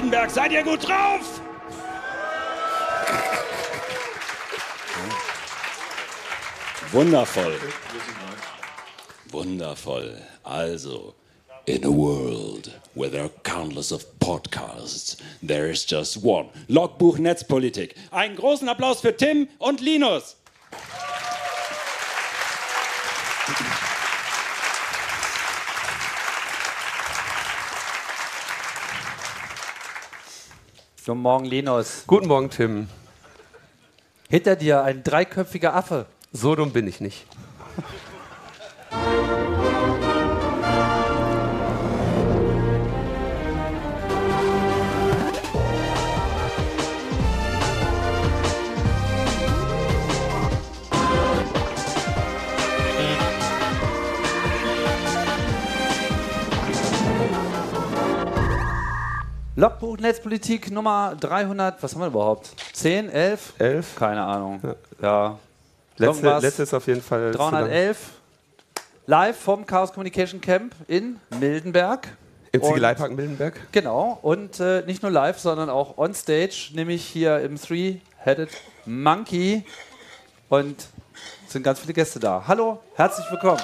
Mildenberg, seid ihr gut drauf? Wundervoll. Wundervoll. Also, in a world where there are countless of podcasts, there is just one. Logbuch Netzpolitik. Einen großen Applaus für Tim und Linus. Guten Morgen, Linus. Guten Morgen, Tim. Hinter dir ein dreiköpfiger Affe. So dumm bin ich nicht. Logbuch Netzpolitik Nummer 300, was haben wir überhaupt? 10, 11? 11? Keine Ahnung. Ja. Letzte ist auf jeden Fall 311. Live vom Chaos Communication Camp in Mildenberg. Im Ziegeleipark Mildenberg? Genau. Und nicht nur live, sondern auch on stage, nämlich hier im Three-Headed Monkey. Und es sind ganz viele Gäste da. Hallo, herzlich willkommen.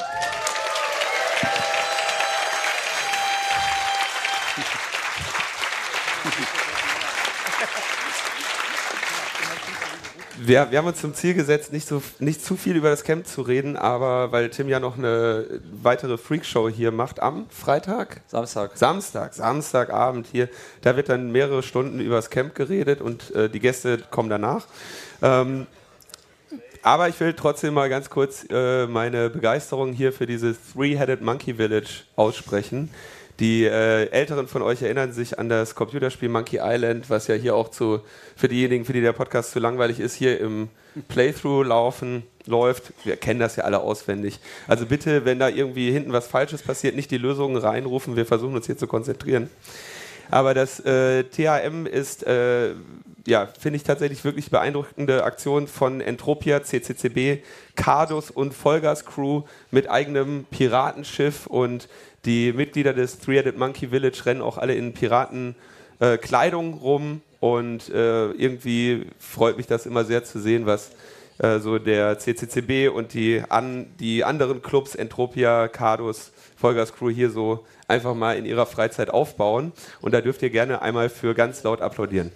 Wir haben uns zum Ziel gesetzt, nicht zu viel über das Camp zu reden, aber weil Tim ja noch eine weitere Freakshow hier macht am Freitag? Samstagabend hier. Da wird dann mehrere Stunden über das Camp geredet und die Gäste kommen danach. Aber ich will trotzdem mal ganz kurz meine Begeisterung hier für dieses Three-Headed Monkey Village aussprechen. Die Älteren von euch erinnern sich an das Computerspiel Monkey Island, was ja hier auch für diejenigen, für die der Podcast zu langweilig ist, hier im Playthrough läuft. Wir kennen das ja alle auswendig. Also bitte, wenn da irgendwie hinten was Falsches passiert, nicht die Lösungen reinrufen. Wir versuchen uns hier zu konzentrieren. Aber das THM ist, finde ich tatsächlich wirklich beeindruckende Aktion von Entropia, CCCB, Cardus und Vollgas Crew mit eigenem Piratenschiff, und die Mitglieder des Three-Headed Monkey Village rennen auch alle in Piratenkleidung rum, und irgendwie freut mich das immer sehr zu sehen, was so der CCCB und die anderen Clubs, Entropia, Cardus, Vollgas Crew hier so einfach mal in ihrer Freizeit aufbauen, und da dürft ihr gerne einmal für ganz laut applaudieren.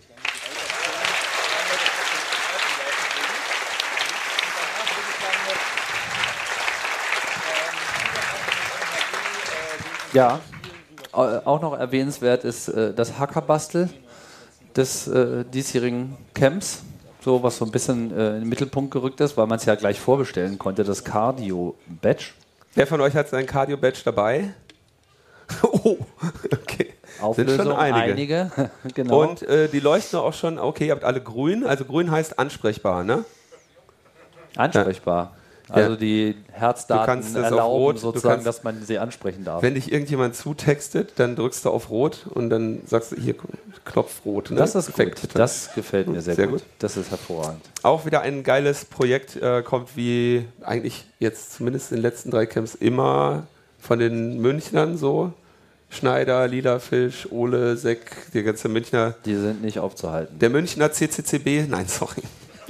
Ja, auch noch erwähnenswert ist das Hackerbastel des diesjährigen Camps, so was so ein bisschen in den Mittelpunkt gerückt ist, weil man es ja gleich vorbestellen konnte, das Cardio-Badge. Wer von euch hat sein Cardio-Badge dabei? Oh, okay. Auflösung, sind schon einige. Genau. Und die leuchten auch schon, okay, ihr habt alle grün, also grün heißt ansprechbar, ne? Ansprechbar. Also die Herzdaten erlauben sozusagen, dass man sie ansprechen darf. Wenn dich irgendjemand zutextet, dann drückst du auf Rot und dann sagst du, hier, Knopf Rot. Ne? Das ist gut. Das gefällt mir sehr gut. Das ist hervorragend. Auch wieder ein geiles Projekt, kommt wie eigentlich jetzt zumindest in den letzten 3 Camps immer von den Münchnern so. Schneider, Lila Fisch, Ole, Seck, die ganze Münchner. Die sind nicht aufzuhalten. Der Münchner CCCB, nein, sorry.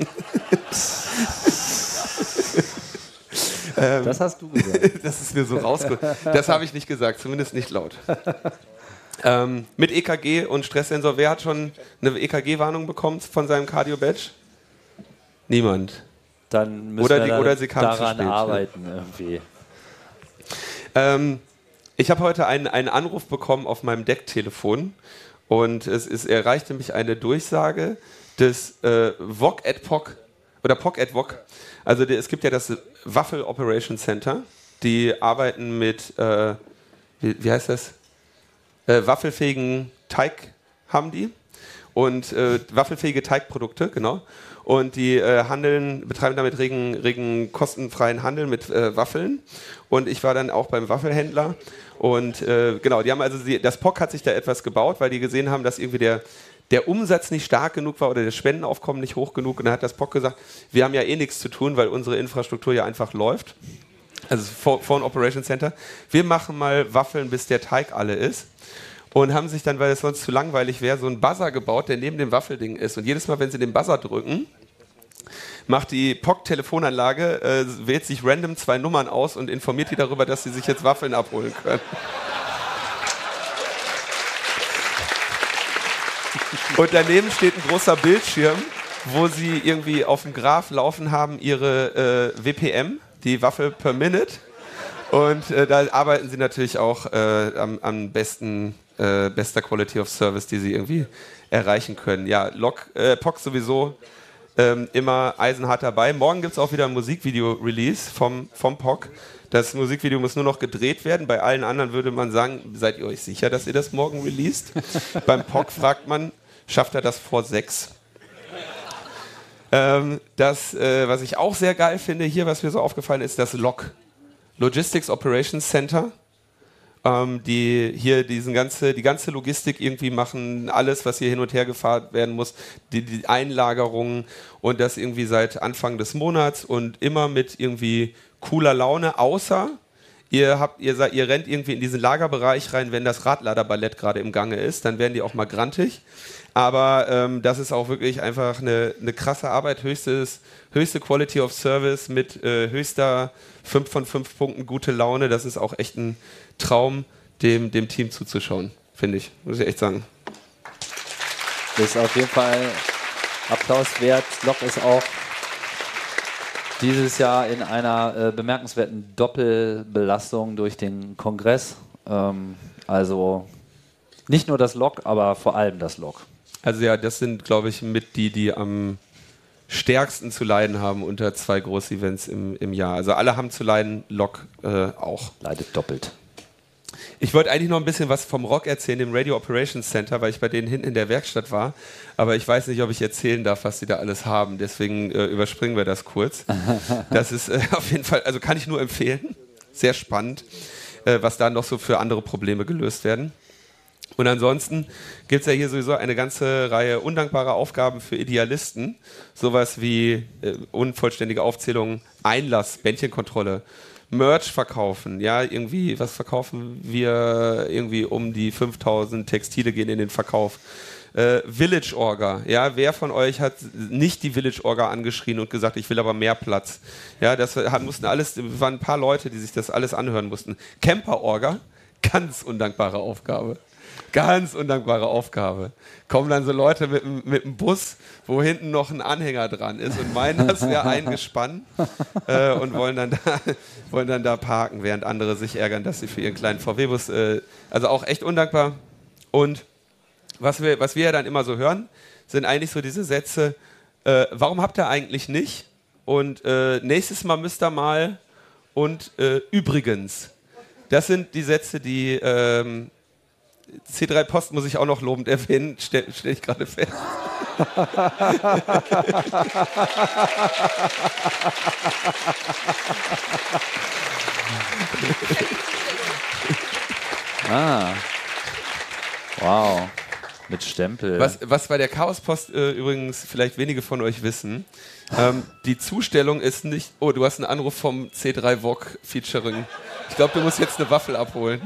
Das hast du gesagt. Das ist mir so rausgekommen. Das habe ich nicht gesagt, zumindest nicht laut. Mit EKG und Stresssensor. Wer hat schon eine EKG-Warnung bekommen von seinem Cardio-Badge? Niemand. Dann müssen wir sie kam daran zu spät, arbeiten irgendwie. Ich habe heute einen Anruf bekommen auf meinem Decktelefon, und es erreichte mich eine Durchsage des VOG ad POC oder POC ad VOG. Also es gibt ja das Waffel Operation Center, die arbeiten mit, wie heißt das? Waffelfähigen Teig haben die, und waffelfähige Teigprodukte, genau. Und die betreiben damit regen kostenfreien Handel mit Waffeln. Und ich war dann auch beim Waffelhändler. Und genau, die haben also das POC hat sich da etwas gebaut, weil die gesehen haben, dass irgendwie der Umsatz nicht stark genug war oder das Spendenaufkommen nicht hoch genug. Und dann hat das POC gesagt, wir haben ja eh nichts zu tun, weil unsere Infrastruktur ja einfach läuft. Also Foreign Operation Center. Wir machen mal Waffeln, bis der Teig alle ist. und haben sich dann, weil es sonst zu langweilig wäre, so einen Buzzer gebaut, der neben dem Waffelding ist. Und jedes Mal, wenn sie den Buzzer drücken, macht die POC-Telefonanlage, wählt sich random 2 Nummern aus und informiert die darüber, dass sie sich jetzt Waffeln abholen können. Und daneben steht ein großer Bildschirm, wo sie irgendwie auf dem Graph laufen haben, ihre WPM, die Waffel per Minute. Und da arbeiten sie natürlich auch am bester Quality of Service, die sie irgendwie erreichen können. Ja, POC sowieso immer eisenhart dabei. Morgen gibt es auch wieder ein Musikvideo-Release vom POC. Das Musikvideo muss nur noch gedreht werden. Bei allen anderen würde man sagen, seid ihr euch sicher, dass ihr das morgen released? Beim POC fragt man, schafft er das vor 6? Was ich auch sehr geil finde hier, was mir so aufgefallen ist, das LOC. Logistics Operations Center. Die hier die ganze Logistik irgendwie machen, alles, was hier hin und her gefahren werden muss, die Einlagerungen und das irgendwie seit Anfang des Monats und immer mit irgendwie cooler Laune, außer ihr rennt irgendwie in diesen Lagerbereich rein, wenn das Radladerballett gerade im Gange ist, dann werden die auch mal grantig. Aber das ist auch wirklich einfach eine krasse Arbeit, höchste Quality of Service mit höchster 5 von 5 Punkten gute Laune. Das ist auch echt ein Traum, dem Team zuzuschauen, finde ich. Muss ich echt sagen. Das ist auf jeden Fall Applaus wert. LOC ist auch dieses Jahr in einer bemerkenswerten Doppelbelastung durch den Kongress. Also nicht nur das LOC, aber vor allem das LOC. Also ja, das sind, glaube ich, mit die am stärksten zu leiden haben unter 2 Groß-Events im Jahr. Also alle haben zu leiden, LOC auch. Leidet doppelt. Ich wollte eigentlich noch ein bisschen was vom ROC erzählen, dem Radio Operations Center, weil ich bei denen hinten in der Werkstatt war. Aber ich weiß nicht, ob ich erzählen darf, was sie da alles haben. Deswegen überspringen wir das kurz. Das ist auf jeden Fall, also kann ich nur empfehlen. Sehr spannend, was da noch so für andere Probleme gelöst werden. Und ansonsten gibt es ja hier sowieso eine ganze Reihe undankbarer Aufgaben für Idealisten. Sowas wie unvollständige Aufzählung, Einlass, Bändchenkontrolle, Merch verkaufen. Ja, irgendwie, was verkaufen wir? Irgendwie um die 5000 Textile gehen in den Verkauf. Village Orga. Ja, wer von euch hat nicht die Village Orga angeschrien und gesagt, ich will aber mehr Platz? Ja, das waren ein paar Leute, die sich das alles anhören mussten. Camper Orga, ganz undankbare Aufgabe. Ganz undankbare Aufgabe. Kommen dann so Leute mit einem Bus, wo hinten noch ein Anhänger dran ist und meinen, das wäre eingespannt und wollen dann da parken, während andere sich ärgern, dass sie für ihren kleinen VW-Bus, also auch echt undankbar. Und was wir ja dann immer so hören, sind eigentlich so diese Sätze, warum habt ihr eigentlich nicht? Und nächstes Mal müsst ihr mal und übrigens. Das sind die Sätze, die C3 Post muss ich auch noch lobend erwähnen, stell ich gerade fest. Wow. Mit Stempel. Was bei der Chaospost übrigens vielleicht wenige von euch wissen, die Zustellung ist nicht... Oh, du hast einen Anruf vom C3 VOG Featuring. Ich glaube, du musst jetzt eine Waffel abholen.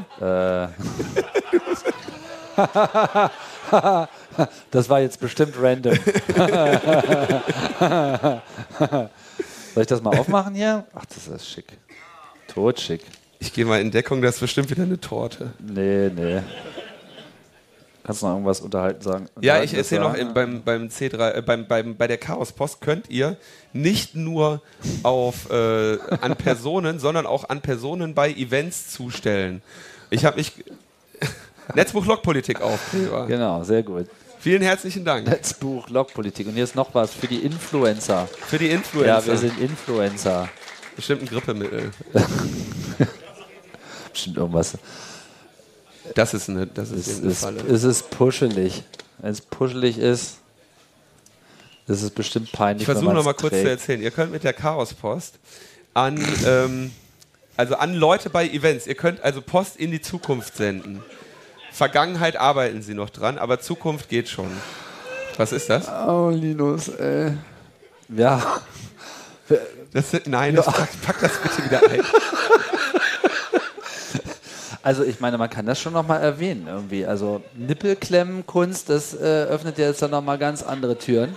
Das war jetzt bestimmt random. Soll ich das mal aufmachen hier? Ach, das ist schick. Totschick. Ich gehe mal in Deckung, das ist bestimmt wieder eine Torte. Nee. Kannst du noch irgendwas sagen? Ja, ich erzähle noch, beim C3, bei der Chaospost könnt ihr nicht nur an Personen, sondern auch an Personen bei Events zustellen. Ich habe mich... Netzbuch Logpolitik Aufkleber. Genau, sehr gut. Vielen herzlichen Dank. Netzbuch Logpolitik. Und hier ist noch was für die Influencer. Für die Influencer? Ja, wir sind Influencer. Bestimmt ein Grippemittel. Bestimmt irgendwas. Das ist eine Falle. Es ist puschelig. Wenn es puschelig ist, ist es bestimmt peinlich. Ich versuche noch mal kurz zu erzählen. Ihr könnt mit der Chaospost an Leute bei Events, ihr könnt also Post in die Zukunft senden. Vergangenheit arbeiten sie noch dran, aber Zukunft geht schon. Was ist das? Oh, Linus, ey. Ja. Pack das bitte wieder ein. Also ich meine, man kann das schon nochmal erwähnen irgendwie. Also Nippelklemmenkunst, das öffnet ja jetzt dann nochmal ganz andere Türen.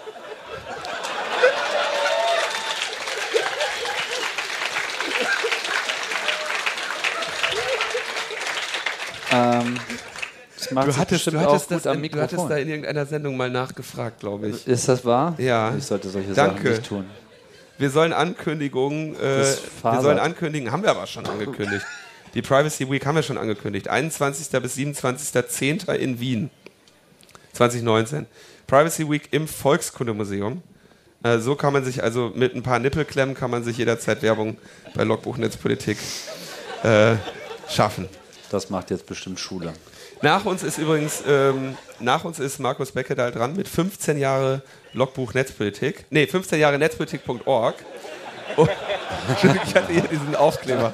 Du hattest da in irgendeiner Sendung mal nachgefragt, glaube ich. Ist das wahr? Ja. Ich sollte solche Sachen nicht tun. Wir sollen Ankündigungen, haben wir aber schon angekündigt. Die Privacy Week haben wir schon angekündigt. 21. bis 27.10. in Wien. 2019. Privacy Week im Volkskundemuseum. So kann man sich also mit ein paar Nippelklemmen kann man sich jederzeit Werbung bei Logbuch Netzpolitik schaffen. Das macht jetzt bestimmt Schule. Nach uns ist übrigens Markus Beckedahl dran mit 15 Jahre Logbuch Netzpolitik. Nee, 15 Jahre Netzpolitik.org. Oh, ich hatte hier diesen Aufkleber.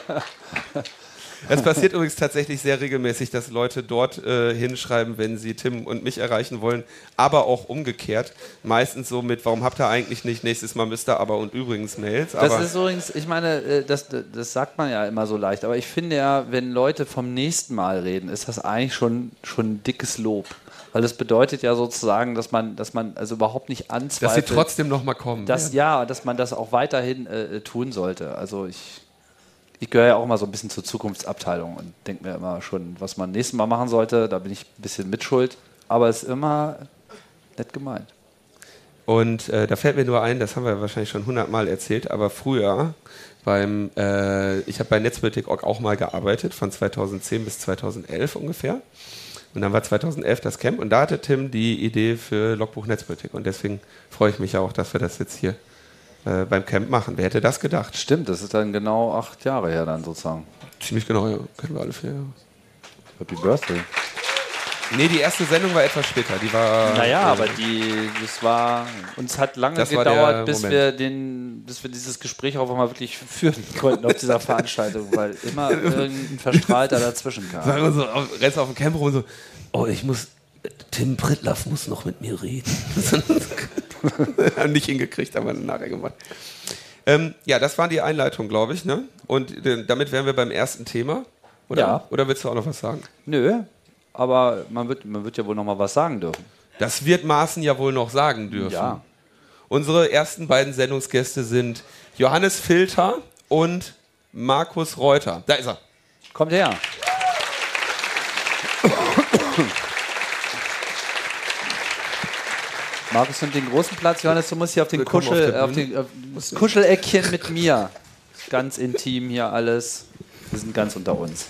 Es passiert übrigens tatsächlich sehr regelmäßig, dass Leute dort hinschreiben, wenn sie Tim und mich erreichen wollen, aber auch umgekehrt. Meistens so mit, warum habt ihr eigentlich nicht, nächstes Mal müsst ihr aber und übrigens Mails. Das ist übrigens, ich meine, das sagt man ja immer so leicht, aber ich finde ja, wenn Leute vom nächsten Mal reden, ist das eigentlich schon ein dickes Lob. Weil das bedeutet ja sozusagen, dass man also überhaupt nicht anzweifelt. Dass sie trotzdem nochmal kommen. Dass man das auch weiterhin tun sollte. Also ich gehöre ja auch immer so ein bisschen zur Zukunftsabteilung und denke mir immer schon, was man nächstes Mal machen sollte. Da bin ich ein bisschen mitschuld. Aber es ist immer nett gemeint. Und da fällt mir nur ein, das haben wir wahrscheinlich schon 100-mal erzählt, aber früher ich habe bei Netzpolitik.org auch mal gearbeitet, von 2010 bis 2011 ungefähr. Und dann war 2011 das Camp und da hatte Tim die Idee für Logbuch Netzpolitik. Und deswegen freue ich mich ja auch, dass wir das jetzt hier beim Camp machen. Wer hätte das gedacht? Stimmt, das ist dann genau 8 Jahre her dann sozusagen. Ziemlich genau, ja. Kennen wir alle 4 Jahre. Happy Birthday. Nee, die erste Sendung war etwas später. Die war. Naja, aber uns hat lange gedauert, bis wir dieses Gespräch auch mal wirklich führen konnten auf dieser Veranstaltung, weil immer irgendein Verstrahlter dazwischen kam. Sagen wir so, rennst auf dem Camp rum und so, Tim Prittlaff muss noch mit mir reden. Haben nicht hingekriegt, haben wir nachher gemacht. Ja, das war die Einleitung, glaube ich, ne? Und damit wären wir beim ersten Thema, oder? Ja. Oder willst du auch noch was sagen? Nö, aber man wird ja wohl noch mal was sagen dürfen. Das wird Maaßen ja wohl noch sagen dürfen. Ja. Unsere ersten beiden Sendungsgäste sind Johannes Filter und Markus Reuter. Da ist er. Kommt her. Markus nimmt den großen Platz. Johannes, du musst hier auf den das Kuscheleckchen mit mir. Ganz intim hier alles. Wir sind ganz unter uns.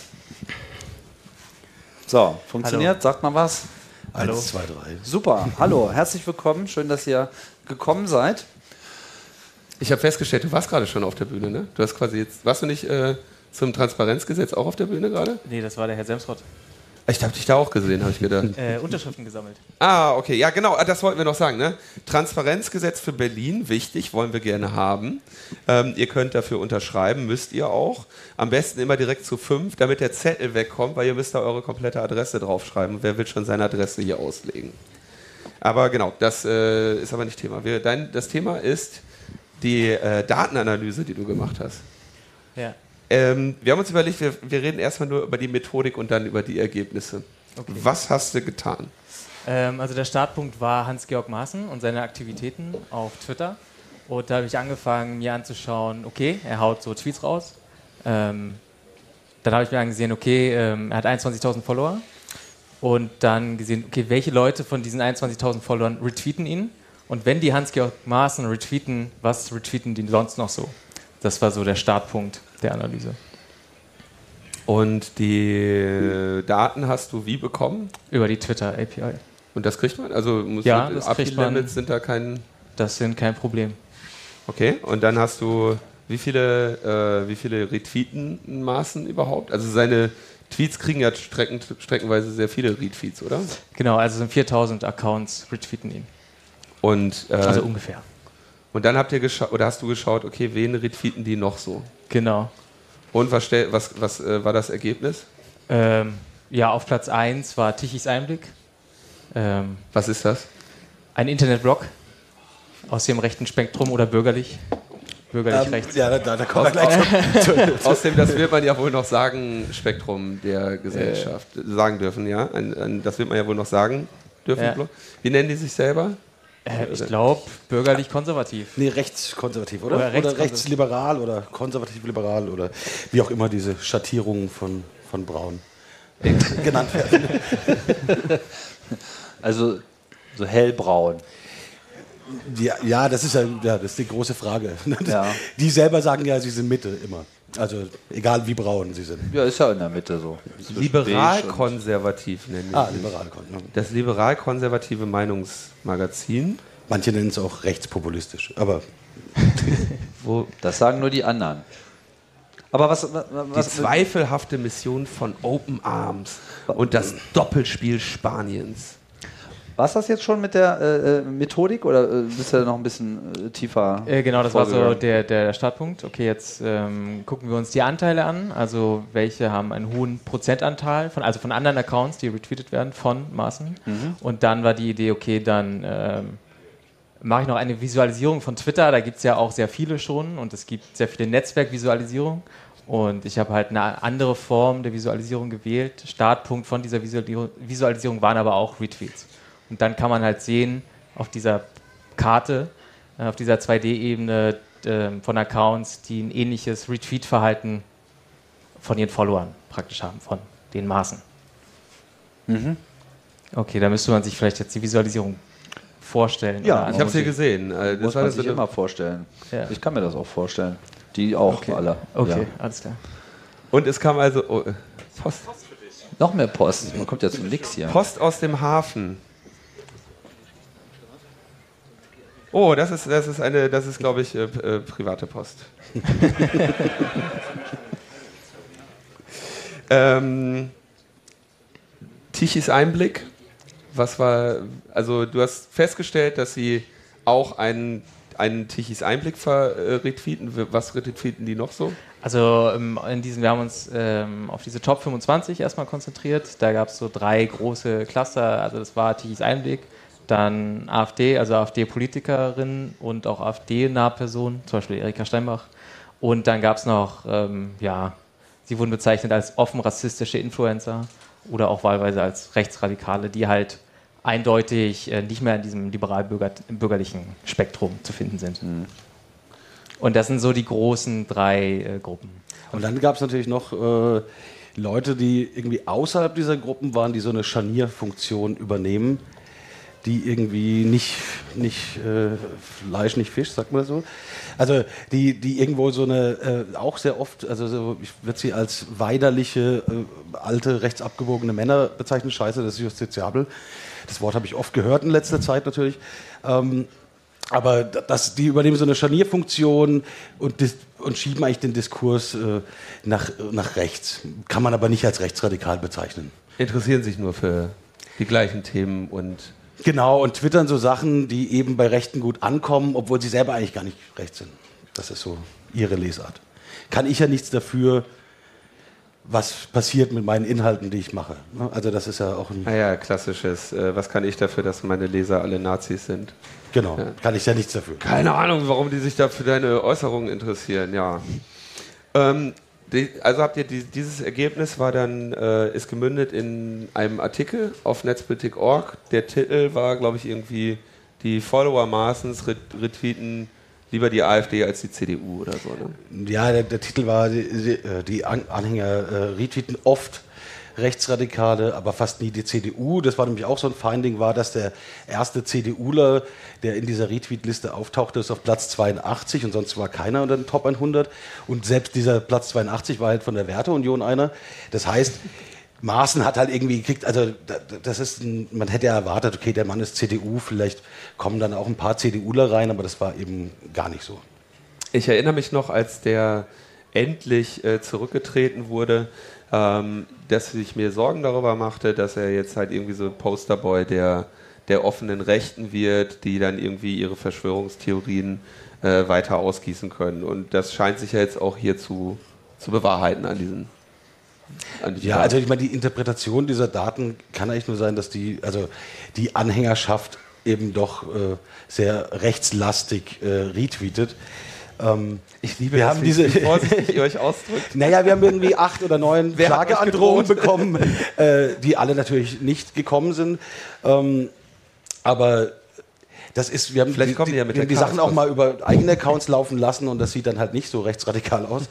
So, funktioniert? Hallo. Sagt mal was? Hallo. 1, 2, 3. Super, hallo, herzlich willkommen. Schön, dass ihr gekommen seid. Ich habe festgestellt, du warst gerade schon auf der Bühne, ne? Du hast quasi jetzt, warst du nicht zum Transparenzgesetz auch auf der Bühne gerade? Nee, das war der Herr Semsrott. Ich habe dich da auch gesehen, habe ich gedacht. Unterschriften gesammelt. Ah, okay. Ja, genau, das wollten wir noch sagen. Ne? Transparenzgesetz für Berlin, wichtig, wollen wir gerne haben. Ihr könnt dafür unterschreiben, müsst ihr auch. Am besten immer direkt zu 5, damit der Zettel wegkommt, weil ihr müsst da eure komplette Adresse draufschreiben. Wer will schon seine Adresse hier auslegen? Aber genau, das ist aber nicht Thema. Das Thema ist die Datenanalyse, die du gemacht hast. Ja. Wir haben uns überlegt, wir reden erstmal nur über die Methodik und dann über die Ergebnisse. Okay. Was hast du getan? Also der Startpunkt war Hans-Georg Maaßen und seine Aktivitäten auf Twitter. Und da habe ich angefangen, mir anzuschauen, okay, er haut so Tweets raus. Dann habe ich mir angesehen, okay, er hat 21.000 Follower. Und dann gesehen, okay, welche Leute von diesen 21.000 Followern retweeten ihn? Und wenn die Hans-Georg Maaßen retweeten, was retweeten die sonst noch so? Das war so der Startpunkt der Analyse. Und die Daten hast du wie bekommen? Über die Twitter-API. Und das kriegt man? Also das kriegt man. API-Limits sind da kein... Das sind kein Problem. Okay, und dann hast du wie viele retweeten Maaßen überhaupt? Also seine Tweets kriegen ja streckenweise sehr viele Retweets, oder? Genau, also sind 4.000 Accounts retweeten ihn. Und, also ungefähr. Und dann hast du geschaut, okay, wen retweeten die noch so? Genau. Und was war das Ergebnis? Ja, auf Platz 1 war Tichys Einblick. Was ist das? Ein Internetblog aus dem rechten Spektrum oder bürgerlich. bürgerlich rechts. Ja, da kommen wir gleich Außerdem, das wird man ja wohl noch sagen, Spektrum der Gesellschaft sagen dürfen, ja? Das wird man ja wohl noch sagen dürfen. Ja. Wie nennen die sich selber? Ich glaube, bürgerlich-konservativ. Nee, rechtskonservativ, oder? Oder Oder rechtsliberal oder konservativ-liberal oder wie auch immer diese Schattierungen von Braun genannt werden. Also so hellbraun. Ja, das ist das ist die große Frage. Ja. Die selber sagen ja, sie sind Mitte immer. Also egal wie braun sie sind. Ja, ist ja in der Mitte so. Liberal-konservativ nennen die sich. liberal. Das liberal-konservative Meinungsmagazin. Manche nennen es auch rechtspopulistisch, aber Das sagen nur die anderen. Aber Die zweifelhafte Mission von Open Arms und das Doppelspiel Spaniens. war es das jetzt schon mit der Methodik oder bist du da noch ein bisschen tiefer? Genau, das war so vorgegangen? der Startpunkt. Okay, jetzt gucken wir uns die Anteile an. Also welche haben einen hohen Prozentanteil von anderen Accounts, die retweetet werden von Maaßen. Und dann war die Idee, okay, dann mache ich noch eine Visualisierung von Twitter. Da gibt es ja auch sehr viele schon und es gibt sehr viele Netzwerkvisualisierungen. Und ich habe halt eine andere Form der Visualisierung gewählt. Startpunkt von dieser Visualisierung waren aber auch Retweets. Und dann kann man halt sehen, auf dieser Karte, auf dieser 2D-Ebene von Accounts, die ein ähnliches Retweet-Verhalten von ihren Followern praktisch haben, von den Maßen. Okay, da müsste man sich vielleicht jetzt die Visualisierung vorstellen. Ja, oder Ich habe sie gesehen. Das Muss war man das sich so eine- immer vorstellen. Ja. Ich kann mir das auch vorstellen. Die auch alle. Okay, Ja. alles klar. Und es kam also Post Noch mehr Post. Man kommt ja zum Nix hier. aus dem Hafen. Oh, das ist glaube ich, private Post. Tichys Einblick. Also du hast festgestellt, dass sie auch einen Tichys Einblick retweeten. Was retweeten die noch so? Also wir haben uns auf diese Top 25 erstmal konzentriert. Da gab es so 3 große Cluster. Also das war Tichys Einblick, dann AfD, also AfD-Politikerinnen und auch AfD-nahe Personen, zum Beispiel Erika Steinbach. Und dann gab es noch, sie wurden bezeichnet als offen rassistische Influencer oder auch wahlweise als Rechtsradikale, die halt eindeutig nicht mehr in diesem liberal-bürgerlichen Spektrum zu finden sind. Und das sind so die großen 3 Gruppen. und dann gab es natürlich noch Leute, die irgendwie außerhalb dieser Gruppen waren, die so eine Scharnierfunktion übernehmen, die irgendwie nicht Fleisch, nicht Fisch, sagt man so. Also die irgendwo so eine, auch sehr oft, also so, ich würde sie als weinerliche, alte, rechtsabgebogene Männer bezeichnen. Scheiße, das ist justiziabel. Das Wort habe ich oft gehört in letzter Zeit natürlich. Aber die übernehmen so eine Scharnierfunktion und schieben eigentlich den Diskurs nach rechts. Kann man aber nicht als rechtsradikal bezeichnen. Interessieren sich nur für die gleichen Themen und Genau, und twittern so Sachen, die eben bei Rechten gut ankommen, obwohl sie selber eigentlich gar nicht rechts sind. Das ist so ihre Lesart. Kann ich ja nichts dafür, was passiert mit meinen Inhalten, die ich mache. Also das ist ja auch ein... ja, klassisches. Was kann ich dafür, dass meine Leser alle Nazis sind? Genau, kann ich ja nichts dafür. Keine Ahnung, warum die sich da für deine Äußerungen interessieren, ja. Also habt ihr dieses Ergebnis war dann ist gemündet in einem Artikel auf netzpolitik.org. Der Titel war, glaube ich, irgendwie die Follower Maaßens retweeten lieber die AfD als die CDU oder so. Ne? Ja, der Titel war, die Anhänger retweeten oft Rechtsradikale, aber fast nie die CDU. Das war nämlich auch so ein Finding, war, dass der erste CDUler, der in dieser Retweet-Liste auftauchte, ist auf Platz 82 und sonst war keiner unter den Top 100. Und selbst dieser Platz 82 war halt von der Werteunion einer. Das heißt, Maaßen hat halt irgendwie gekriegt, also das ist man hätte ja erwartet, okay, der Mann ist CDU, vielleicht kommen dann auch ein paar CDUler rein, aber das war eben gar nicht so. Ich erinnere mich noch, als der endlich zurückgetreten wurde, dass ich mir Sorgen darüber machte, dass er jetzt halt irgendwie so ein Posterboy der offenen Rechten wird, die dann irgendwie ihre Verschwörungstheorien weiter ausgießen können. Und das scheint sich ja jetzt auch hier zu bewahrheiten an diesen. Ja, also ich meine, die Interpretation dieser Daten kann eigentlich nur sein, dass die Anhängerschaft eben doch sehr rechtslastig retweetet. Ich liebe wir das, haben wie vorsichtig ihr euch ausdrückt. Naja, wir haben irgendwie 8 oder 9 Klageandrohungen bekommen, die alle natürlich nicht gekommen sind. Aber das ist, wir haben Vielleicht kommen die ja mit wir haben die der Sachen auch mal über eigene Accounts laufen lassen und das sieht dann halt nicht so rechtsradikal aus.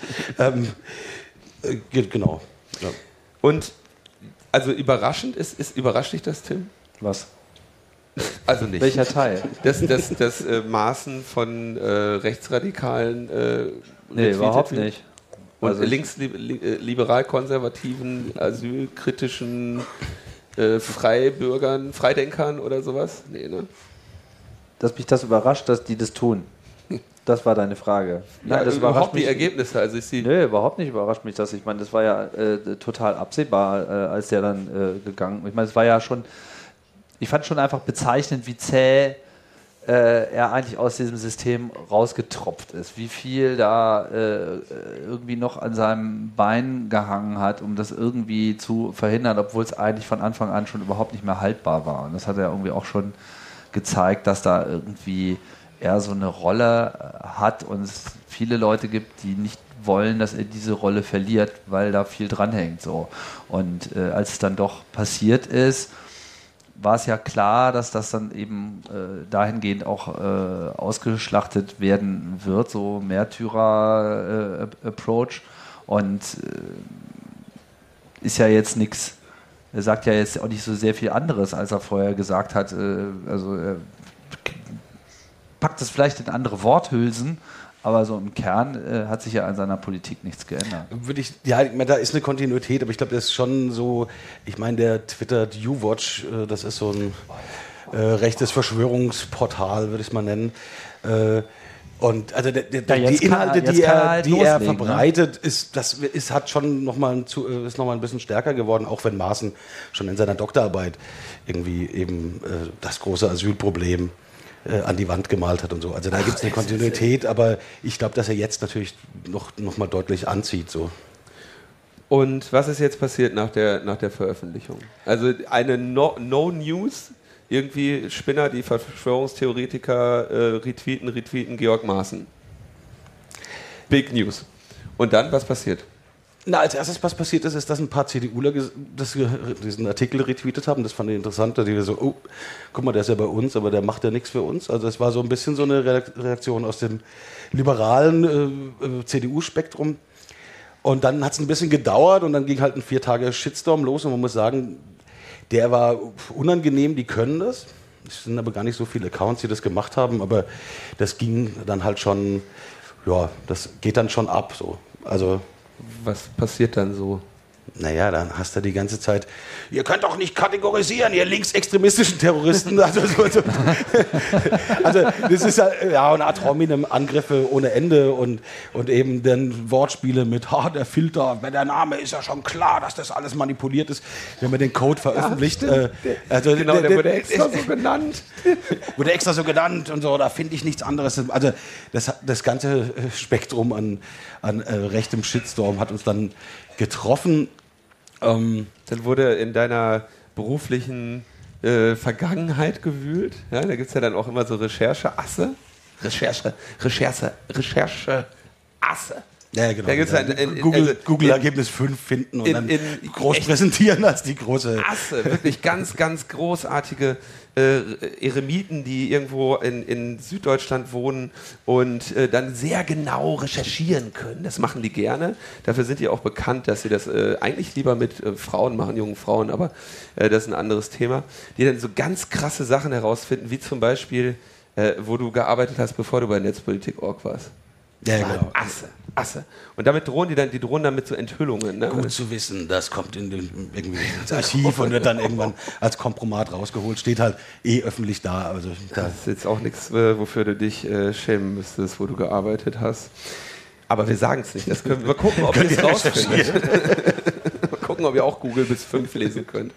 Genau. Ja. Und also überraschend überrascht dich das, Tim? Was? Also nicht. Welcher Teil? Das Maßen von rechtsradikalen Nee, überhaupt nicht. Und Also linksliberal-konservativen, asylkritischen Freibürgern, Freidenkern oder sowas? Nee, ne? Dass mich das überrascht, dass die das tun. Das war deine Frage. Nein, das überrascht mich. Die Ergebnisse. Also Nö, überhaupt nicht überrascht mich das. Ich meine, das war ja total absehbar, als der dann gegangen ist. Ich meine, es war ja schon, ich fand schon einfach bezeichnend, wie zäh er eigentlich aus diesem System rausgetropft ist. Wie viel da irgendwie noch an seinem Bein gehangen hat, um das irgendwie zu verhindern, obwohl es eigentlich von Anfang an schon überhaupt nicht mehr haltbar war. Und das hat er irgendwie auch schon gezeigt, dass da irgendwie er so eine Rolle hat und es viele Leute gibt, die nicht wollen, dass er diese Rolle verliert, weil da viel dranhängt. So. Und als es dann doch passiert ist, war es ja klar, dass das dann eben dahingehend auch ausgeschlachtet werden wird, so Märtyrer-Approach. Und ist ja jetzt nichts, er sagt ja jetzt auch nicht so sehr viel anderes, als er vorher gesagt hat. Also er packt es vielleicht in andere Worthülsen, aber so im Kern hat sich ja an seiner Politik nichts geändert. Ja, ich meine, da ist eine Kontinuität, aber ich glaube, das ist schon so, ich meine, der twittert YouWatch, das ist so ein rechtes Verschwörungsportal, würde ich es mal nennen. Und also die Inhalte, die er verbreitet, ne? Hat schon noch mal ein bisschen stärker geworden, auch wenn Maaßen schon in seiner Doktorarbeit irgendwie eben das große Asylproblem an die Wand gemalt hat und so. Also da gibt es eine Kontinuität, aber ich glaube, dass er jetzt natürlich noch mal deutlich anzieht. So. Und was ist jetzt passiert nach der Veröffentlichung? Also eine No-News, irgendwie Spinner, die Verschwörungstheoretiker retweeten Georg Maaßen. Big News. Und dann, was passiert? Na, als erstes, was passiert ist, ist, dass ein paar CDUler diesen Artikel retweetet haben. Das fand ich interessant. Da die so, oh, guck mal, der ist ja bei uns, aber der macht ja nichts für uns. Also es war so ein bisschen so eine Reaktion aus dem liberalen CDU-Spektrum. Und dann hat es ein bisschen gedauert und dann ging halt ein 4 Tage Shitstorm los. Und man muss sagen, der war unangenehm, die können das. Es sind aber gar nicht so viele Accounts, die das gemacht haben. Aber das ging dann halt schon, ja, das geht dann schon ab. So. Also was passiert dann so? Naja, dann hast du die ganze Zeit, ihr könnt doch nicht kategorisieren, ihr linksextremistischen Terroristen. Also das ist ja eine Art Hominem-Angriffe ohne Ende und eben dann Wortspiele mit, der Filter, der Name ist ja schon klar, dass das alles manipuliert ist. Wenn man den Code veröffentlicht. Der wurde extra so genannt. Wurde extra so genannt und so, da finde ich nichts anderes. Also das ganze Spektrum an rechtem Shitstorm hat uns dann getroffen. Dann wurde in deiner beruflichen Vergangenheit gewühlt. Ja, da gibt es ja dann auch immer so Recherche-Asse. Ja, genau. Da gibt's Google-Ergebnis 5 finden und dann groß präsentieren als die große Asse. Wirklich ganz, ganz großartige Eremiten, die irgendwo in Süddeutschland wohnen und dann sehr genau recherchieren können. Das machen die gerne. Dafür sind die auch bekannt, dass sie das eigentlich lieber mit Frauen machen, jungen Frauen, aber das ist ein anderes Thema. Die dann so ganz krasse Sachen herausfinden, wie zum Beispiel, wo du gearbeitet hast, bevor du bei Netzpolitik.org warst. Ja, genau. Asse. Und damit drohen die drohen dann mit so Enthüllungen. Ne? Gut zu wissen, das kommt irgendwie ins Archiv und wird dann irgendwann als Kompromat rausgeholt, steht halt öffentlich da. Also, das ist jetzt auch nichts, wofür du dich schämen müsstest, wo du gearbeitet hast. Aber wir sagen es nicht. Das können wir gucken, ob ihr es rausfindet. Mal gucken, ob ihr auch Google bis 5 lesen könnt.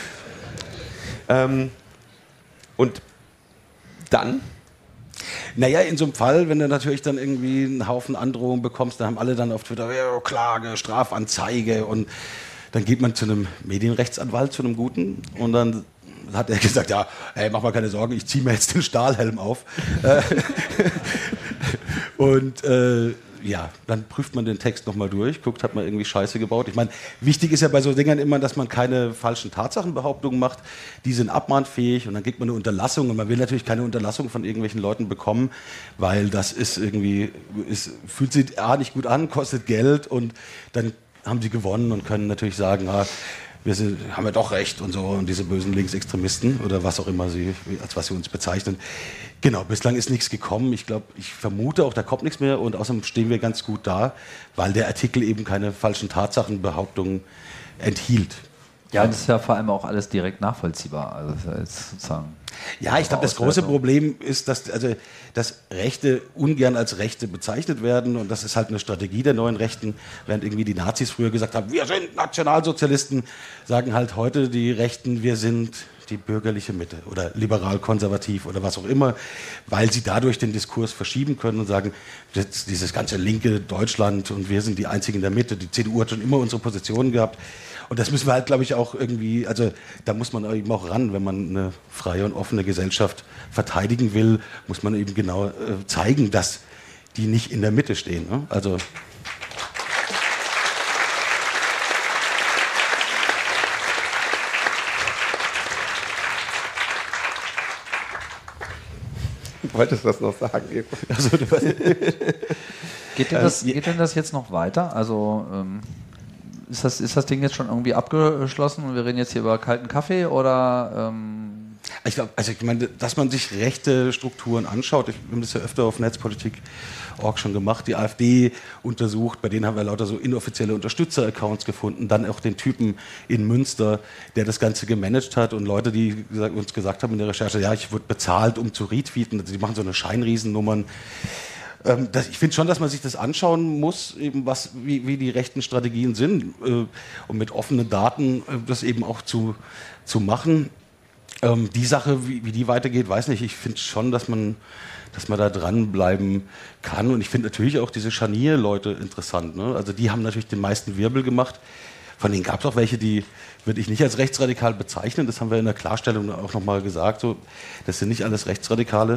Und dann? Naja, in so einem Fall, wenn du natürlich dann irgendwie einen Haufen Androhungen bekommst, dann haben alle dann auf Twitter Klage, Strafanzeige und dann geht man zu einem Medienrechtsanwalt, zu einem Guten und dann hat er gesagt, ja, hey, mach mal keine Sorgen, ich ziehe mir jetzt den Stahlhelm auf Und ja, dann prüft man den Text nochmal durch, guckt, hat man irgendwie Scheiße gebaut. Ich meine, wichtig ist ja bei so Dingern immer, dass man keine falschen Tatsachenbehauptungen macht. Die sind abmahnfähig und dann kriegt man eine Unterlassung. Und man will natürlich keine Unterlassung von irgendwelchen Leuten bekommen, weil das ist irgendwie, fühlt sich nicht gut an, kostet Geld und dann haben sie gewonnen und können natürlich sagen, haben ja doch recht und so, und diese bösen Linksextremisten oder was auch immer als was sie uns bezeichnen. Genau, bislang ist nichts gekommen. Ich vermute auch, da kommt nichts mehr und außerdem stehen wir ganz gut da, weil der Artikel eben keine falschen Tatsachenbehauptungen enthielt. Ja, das ist ja vor allem auch alles direkt nachvollziehbar. Also das ist ja jetzt sozusagen ja, ich glaube, das große Problem ist, dass Rechte ungern als Rechte bezeichnet werden und das ist halt eine Strategie der neuen Rechten, während irgendwie die Nazis früher gesagt haben, wir sind Nationalsozialisten, sagen halt heute die Rechten, wir sind die bürgerliche Mitte oder liberal-konservativ oder was auch immer, weil sie dadurch den Diskurs verschieben können und sagen, dieses ganze linke Deutschland und wir sind die Einzigen in der Mitte, die CDU hat schon immer unsere Positionen gehabt. Und das müssen wir halt, glaube ich, auch irgendwie, also da muss man eben auch ran, wenn man eine freie und offene Gesellschaft verteidigen will, muss man eben genau zeigen, dass die nicht in der Mitte stehen. Ne? Also Wolltest du das noch sagen? Geht denn das jetzt noch weiter? Also ist das Ding jetzt schon irgendwie abgeschlossen und wir reden jetzt hier über kalten Kaffee oder? Ich meine, dass man sich rechte Strukturen anschaut, wir haben das ja öfter auf Netzpolitik.org schon gemacht, die AfD untersucht, bei denen haben wir lauter so inoffizielle Unterstützer-Accounts gefunden, dann auch den Typen in Münster, der das Ganze gemanagt hat und Leute, die uns gesagt haben in der Recherche, ja, ich wurde bezahlt, um zu retweeten, also die machen so eine Scheinriesennummern. Ich finde schon, dass man sich das anschauen muss, eben wie die rechten Strategien sind, um mit offenen Daten das eben auch zu machen. Die Sache, wie die weitergeht, weiß nicht. Ich finde schon, dass man da dranbleiben kann. Und ich finde natürlich auch diese Scharnier-Leute interessant. Ne? Also die haben natürlich den meisten Wirbel gemacht. Von denen gab es auch welche, die würde ich nicht als rechtsradikal bezeichnen. Das haben wir in der Klarstellung auch nochmal gesagt. So, das sind nicht alles Rechtsradikale.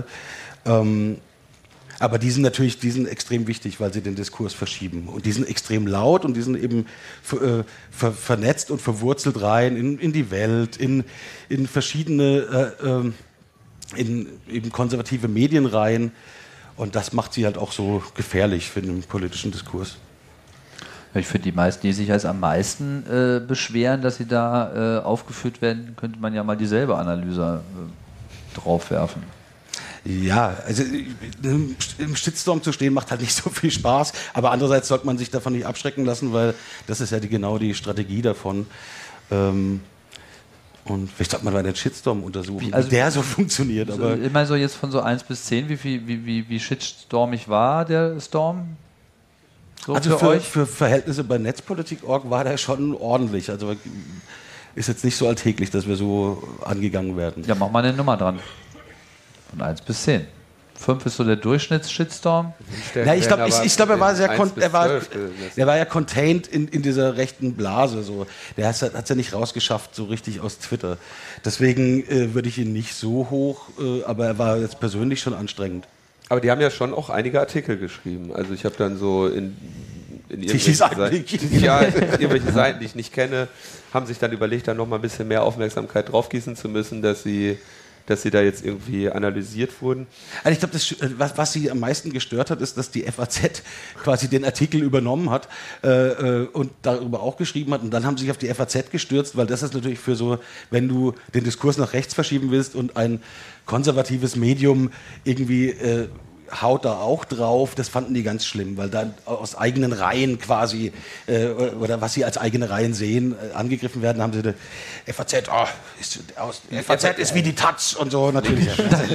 Aber die sind extrem wichtig, weil sie den Diskurs verschieben. Und die sind extrem laut und die sind eben vernetzt und verwurzelt rein in die Welt, in verschiedene, in eben konservative Medien rein. Und das macht sie halt auch so gefährlich für den politischen Diskurs. Ich finde, die meisten, die sich als am meisten beschweren, dass sie da aufgeführt werden, könnte man ja mal dieselbe Analyse draufwerfen. Ja, also im Shitstorm zu stehen macht halt nicht so viel Spaß, aber andererseits sollte man sich davon nicht abschrecken lassen, weil das ist ja genau die Strategie davon. Und vielleicht sollte man mal den Shitstorm untersuchen, wie der so funktioniert. Aber immer so jetzt von so 1 bis 10, wie shitstormig war der Storm? So also für Verhältnisse bei Netzpolitik.org war der schon ordentlich. Also ist jetzt nicht so alltäglich, dass wir so angegangen werden. Ja, mach mal eine Nummer dran. Von 1 bis 10. 5 ist so der Durchschnitts-Shitstorm. Ja, ich glaube, er war ja contained in dieser rechten Blase. So. Der hat es ja nicht rausgeschafft, so richtig aus Twitter. Deswegen würde ich ihn nicht so hoch, aber er war jetzt persönlich schon anstrengend. Aber die haben ja schon auch einige Artikel geschrieben. Also ich habe dann so in irgendwelchen Seiten, irgendwelche Seiten, die ich nicht kenne, haben sich dann überlegt, da noch mal ein bisschen mehr Aufmerksamkeit draufgießen zu müssen, dass sie da jetzt irgendwie analysiert wurden. Also ich glaube, was sie am meisten gestört hat, ist, dass die FAZ quasi den Artikel übernommen hat und darüber auch geschrieben hat. Und dann haben sie sich auf die FAZ gestürzt, weil das ist natürlich für so, wenn du den Diskurs nach rechts verschieben willst und ein konservatives Medium irgendwie haut da auch drauf, das fanden die ganz schlimm, weil dann aus eigenen Reihen quasi, oder was sie als eigene Reihen sehen, angegriffen werden, haben sie die FAZ, FAZ ist wie die Taz und so natürlich.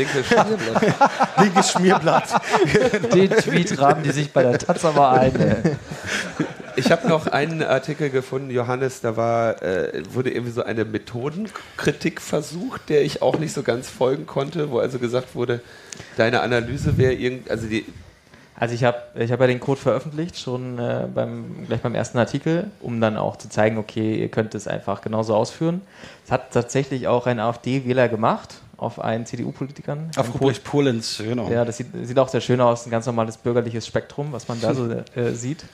Linkes Schmierblatt. Den Tweet rahmen die sich bei der Taz aber ein. Ich habe noch einen Artikel gefunden, Johannes, da wurde irgendwie so eine Methodenkritik versucht, der ich auch nicht so ganz folgen konnte, wo also gesagt wurde, deine Analyse wäre Also ich hab ja den Code veröffentlicht, schon gleich beim ersten Artikel, um dann auch zu zeigen, okay, ihr könnt es einfach genauso ausführen. Das hat tatsächlich auch ein AfD-Wähler gemacht, auf einen CDU-Politikern. Auf Ruprecht Polenz, genau. Ja, das sieht auch sehr schön aus, ein ganz normales bürgerliches Spektrum, was man da so sieht.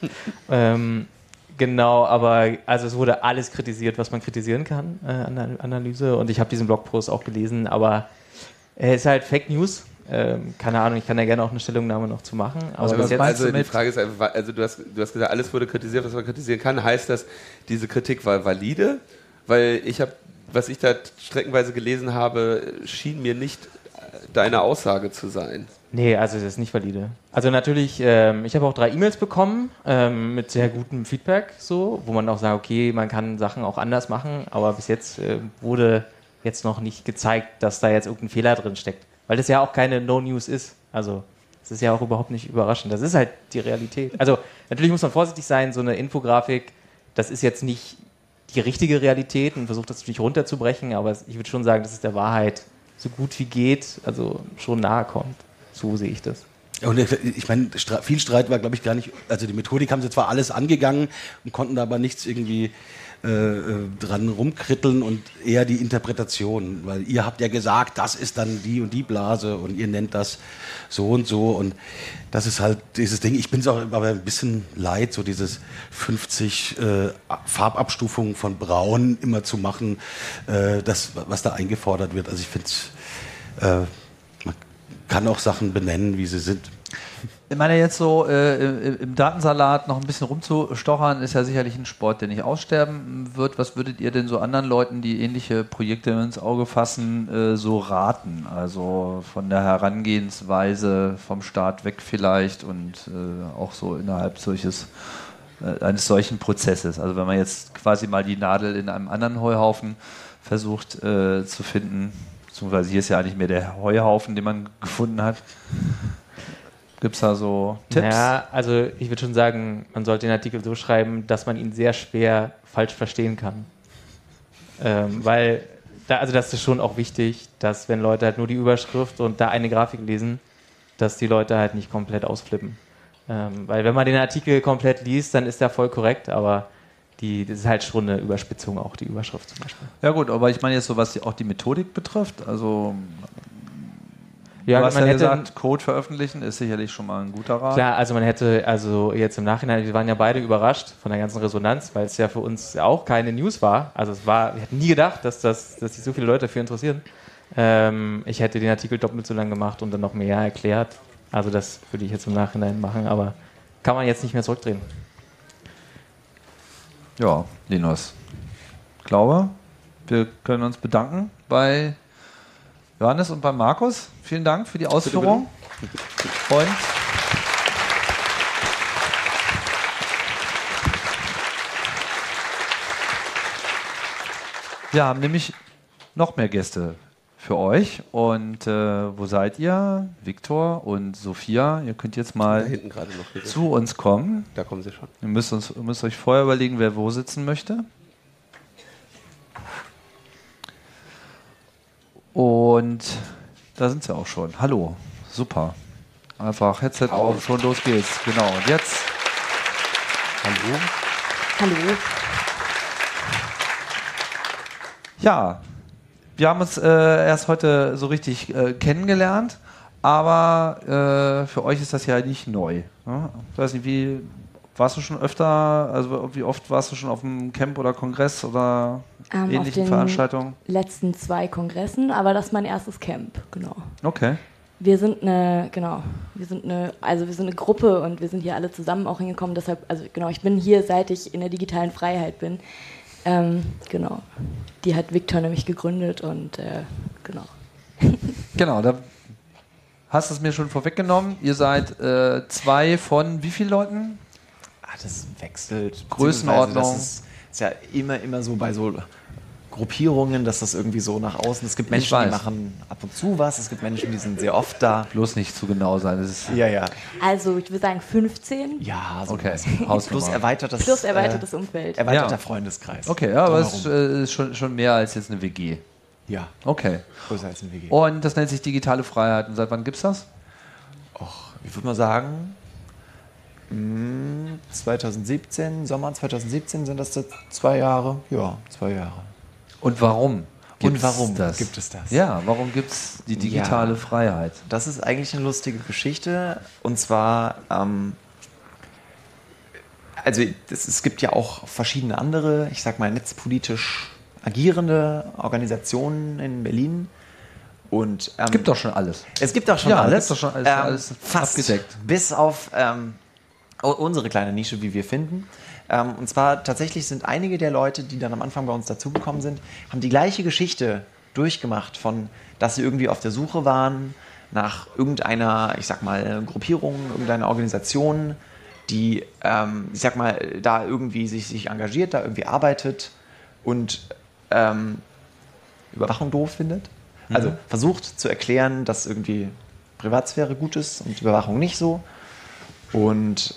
Genau, aber also es wurde alles kritisiert, was man kritisieren kann an der Analyse, und ich habe diesen Blogpost auch gelesen, aber es ist halt Fake News. Keine Ahnung, ich kann da gerne auch eine Stellungnahme noch zu machen. Aber Die Frage ist einfach, also du hast gesagt, alles wurde kritisiert, was man kritisieren kann. Heißt das, diese Kritik war valide? Weil was ich da streckenweise gelesen habe, schien mir nicht deine Aussage zu sein. Nee, also das ist nicht valide. Also natürlich, ich habe auch 3 E-Mails bekommen mit sehr gutem Feedback, so, wo man auch sagt, okay, man kann Sachen auch anders machen, aber bis jetzt wurde jetzt noch nicht gezeigt, dass da jetzt irgendein Fehler drin steckt. Weil das ja auch keine No-News ist. Also das ist ja auch überhaupt nicht überraschend. Das ist halt die Realität. Also natürlich muss man vorsichtig sein, so eine Infografik, das ist jetzt nicht die richtige Realität und versucht das natürlich runterzubrechen, aber ich würde schon sagen, dass es der Wahrheit so gut wie geht, also schon nahe kommt. So sehe ich das. Und ich meine, viel Streit war, glaube ich, gar nicht, also die Methodik haben sie zwar alles angegangen und konnten da aber nichts irgendwie dran rumkritteln und eher die Interpretation, weil ihr habt ja gesagt, das ist dann die und die Blase und ihr nennt das so und so, und das ist halt dieses Ding. Ich bin es auch aber ein bisschen leid, so dieses 50 Farbabstufungen von Braun immer zu machen, das, was da eingefordert wird. Also ich finde es, man kann auch Sachen benennen, wie sie sind. Ich meine, jetzt so im Datensalat noch ein bisschen rumzustochern, ist ja sicherlich ein Sport, der nicht aussterben wird. Was würdet ihr denn so anderen Leuten, die ähnliche Projekte ins Auge fassen, so raten? Also von der Herangehensweise vom Staat weg vielleicht und auch so innerhalb eines solchen Prozesses. Also wenn man jetzt quasi mal die Nadel in einem anderen Heuhaufen versucht zu finden, beziehungsweise hier ist ja eigentlich mehr der Heuhaufen, den man gefunden hat. Gibt es da so Tipps? Ja, also ich würde schon sagen, man sollte den Artikel so schreiben, dass man ihn sehr schwer falsch verstehen kann. Weil, das ist schon auch wichtig, dass wenn Leute halt nur die Überschrift und da eine Grafik lesen, dass die Leute halt nicht komplett ausflippen. Weil wenn man den Artikel komplett liest, dann ist der voll korrekt, aber das ist halt schon eine Überspitzung, auch die Überschrift zum Beispiel. Ja gut, aber ich meine jetzt so, was auch die Methodik betrifft, also ja, du hast man ja hätte gesagt, Code veröffentlichen ist sicherlich schon mal ein guter Rat. Klar, also man hätte, also jetzt im Nachhinein, wir waren ja beide überrascht von der ganzen Resonanz, weil es ja für uns auch keine News war. Also wir hätten nie gedacht, dass sich so viele Leute dafür interessieren. Ich hätte den Artikel doppelt so lang gemacht und dann noch mehr erklärt. Also das würde ich jetzt im Nachhinein machen, aber kann man jetzt nicht mehr zurückdrehen. Ja, Linus, ich glaube, wir können uns bedanken bei Johannes und bei Markus. Vielen Dank für die Ausführung. Und wir haben nämlich noch mehr Gäste für euch. Und wo seid ihr? Viktor und Sophia, ihr könnt jetzt mal Da hinten gerade noch. zu uns kommen. Da kommen sie schon. Ihr müsst euch vorher überlegen, wer wo sitzen möchte. Und da sind sie auch schon. Hallo, super. Einfach Headset auf, schon los geht's. Genau, und jetzt. Hallo. Hallo. Ja, wir haben uns erst heute so richtig kennengelernt, aber für euch ist das ja nicht neu. Ne? Ich weiß nicht, warst du schon öfter, also wie oft warst du schon auf einem Camp oder Kongress oder ähnlichen auf den Veranstaltungen? Letzten 2 Kongressen, aber das ist mein erstes Camp, genau. Okay. Wir sind eine Gruppe und wir sind hier alle zusammen auch hingekommen, deshalb, also genau, ich bin hier, seit ich in der digitalen Freiheit bin. Genau. Die hat Viktor nämlich gegründet und genau. Genau, da hast du es mir schon vorweggenommen. Ihr seid 2 von wie vielen Leuten? Das wechselt. Größenordnung. Das ist ja immer so bei so Gruppierungen, dass das irgendwie so nach außen. Es gibt Menschen, die machen ab und zu was. Es gibt Menschen, die sind sehr oft da. Bloß nicht zu genau sein. Das ist Ja. Also ich würde sagen 15 Ja, so okay. plus erweitertes Umfeld. Erweiterter Ja. Freundeskreis. Okay, ja, aber es Drumherum. ist schon mehr als jetzt eine WG. Ja, Okay. größer als ein WG. Und das nennt sich digitale Freiheit. Und seit wann gibt's das? Ich würde mal sagen, 2017, Sommer 2017 sind das 2 Jahre. Ja, 2 Jahre. Und warum? Und warum gibt es das? Ja, warum gibt es die digitale Freiheit? Das ist eigentlich eine lustige Geschichte. Und zwar, es gibt ja auch verschiedene andere, ich sag mal, netzpolitisch agierende Organisationen in Berlin. Und, es gibt doch schon alles. Es gibt doch schon alles. Es gibt doch schon alles fast abgedeckt. Bis auf unsere kleine Nische, wie wir finden. Und zwar tatsächlich sind einige der Leute, die dann am Anfang bei uns dazugekommen sind, haben die gleiche Geschichte durchgemacht, von, dass sie irgendwie auf der Suche waren nach irgendeiner, ich sag mal, Gruppierung, irgendeiner Organisation, die, ich sag mal, da irgendwie sich engagiert, da irgendwie arbeitet und Überwachung doof findet. Also versucht zu erklären, dass irgendwie Privatsphäre gut ist und Überwachung nicht so. Und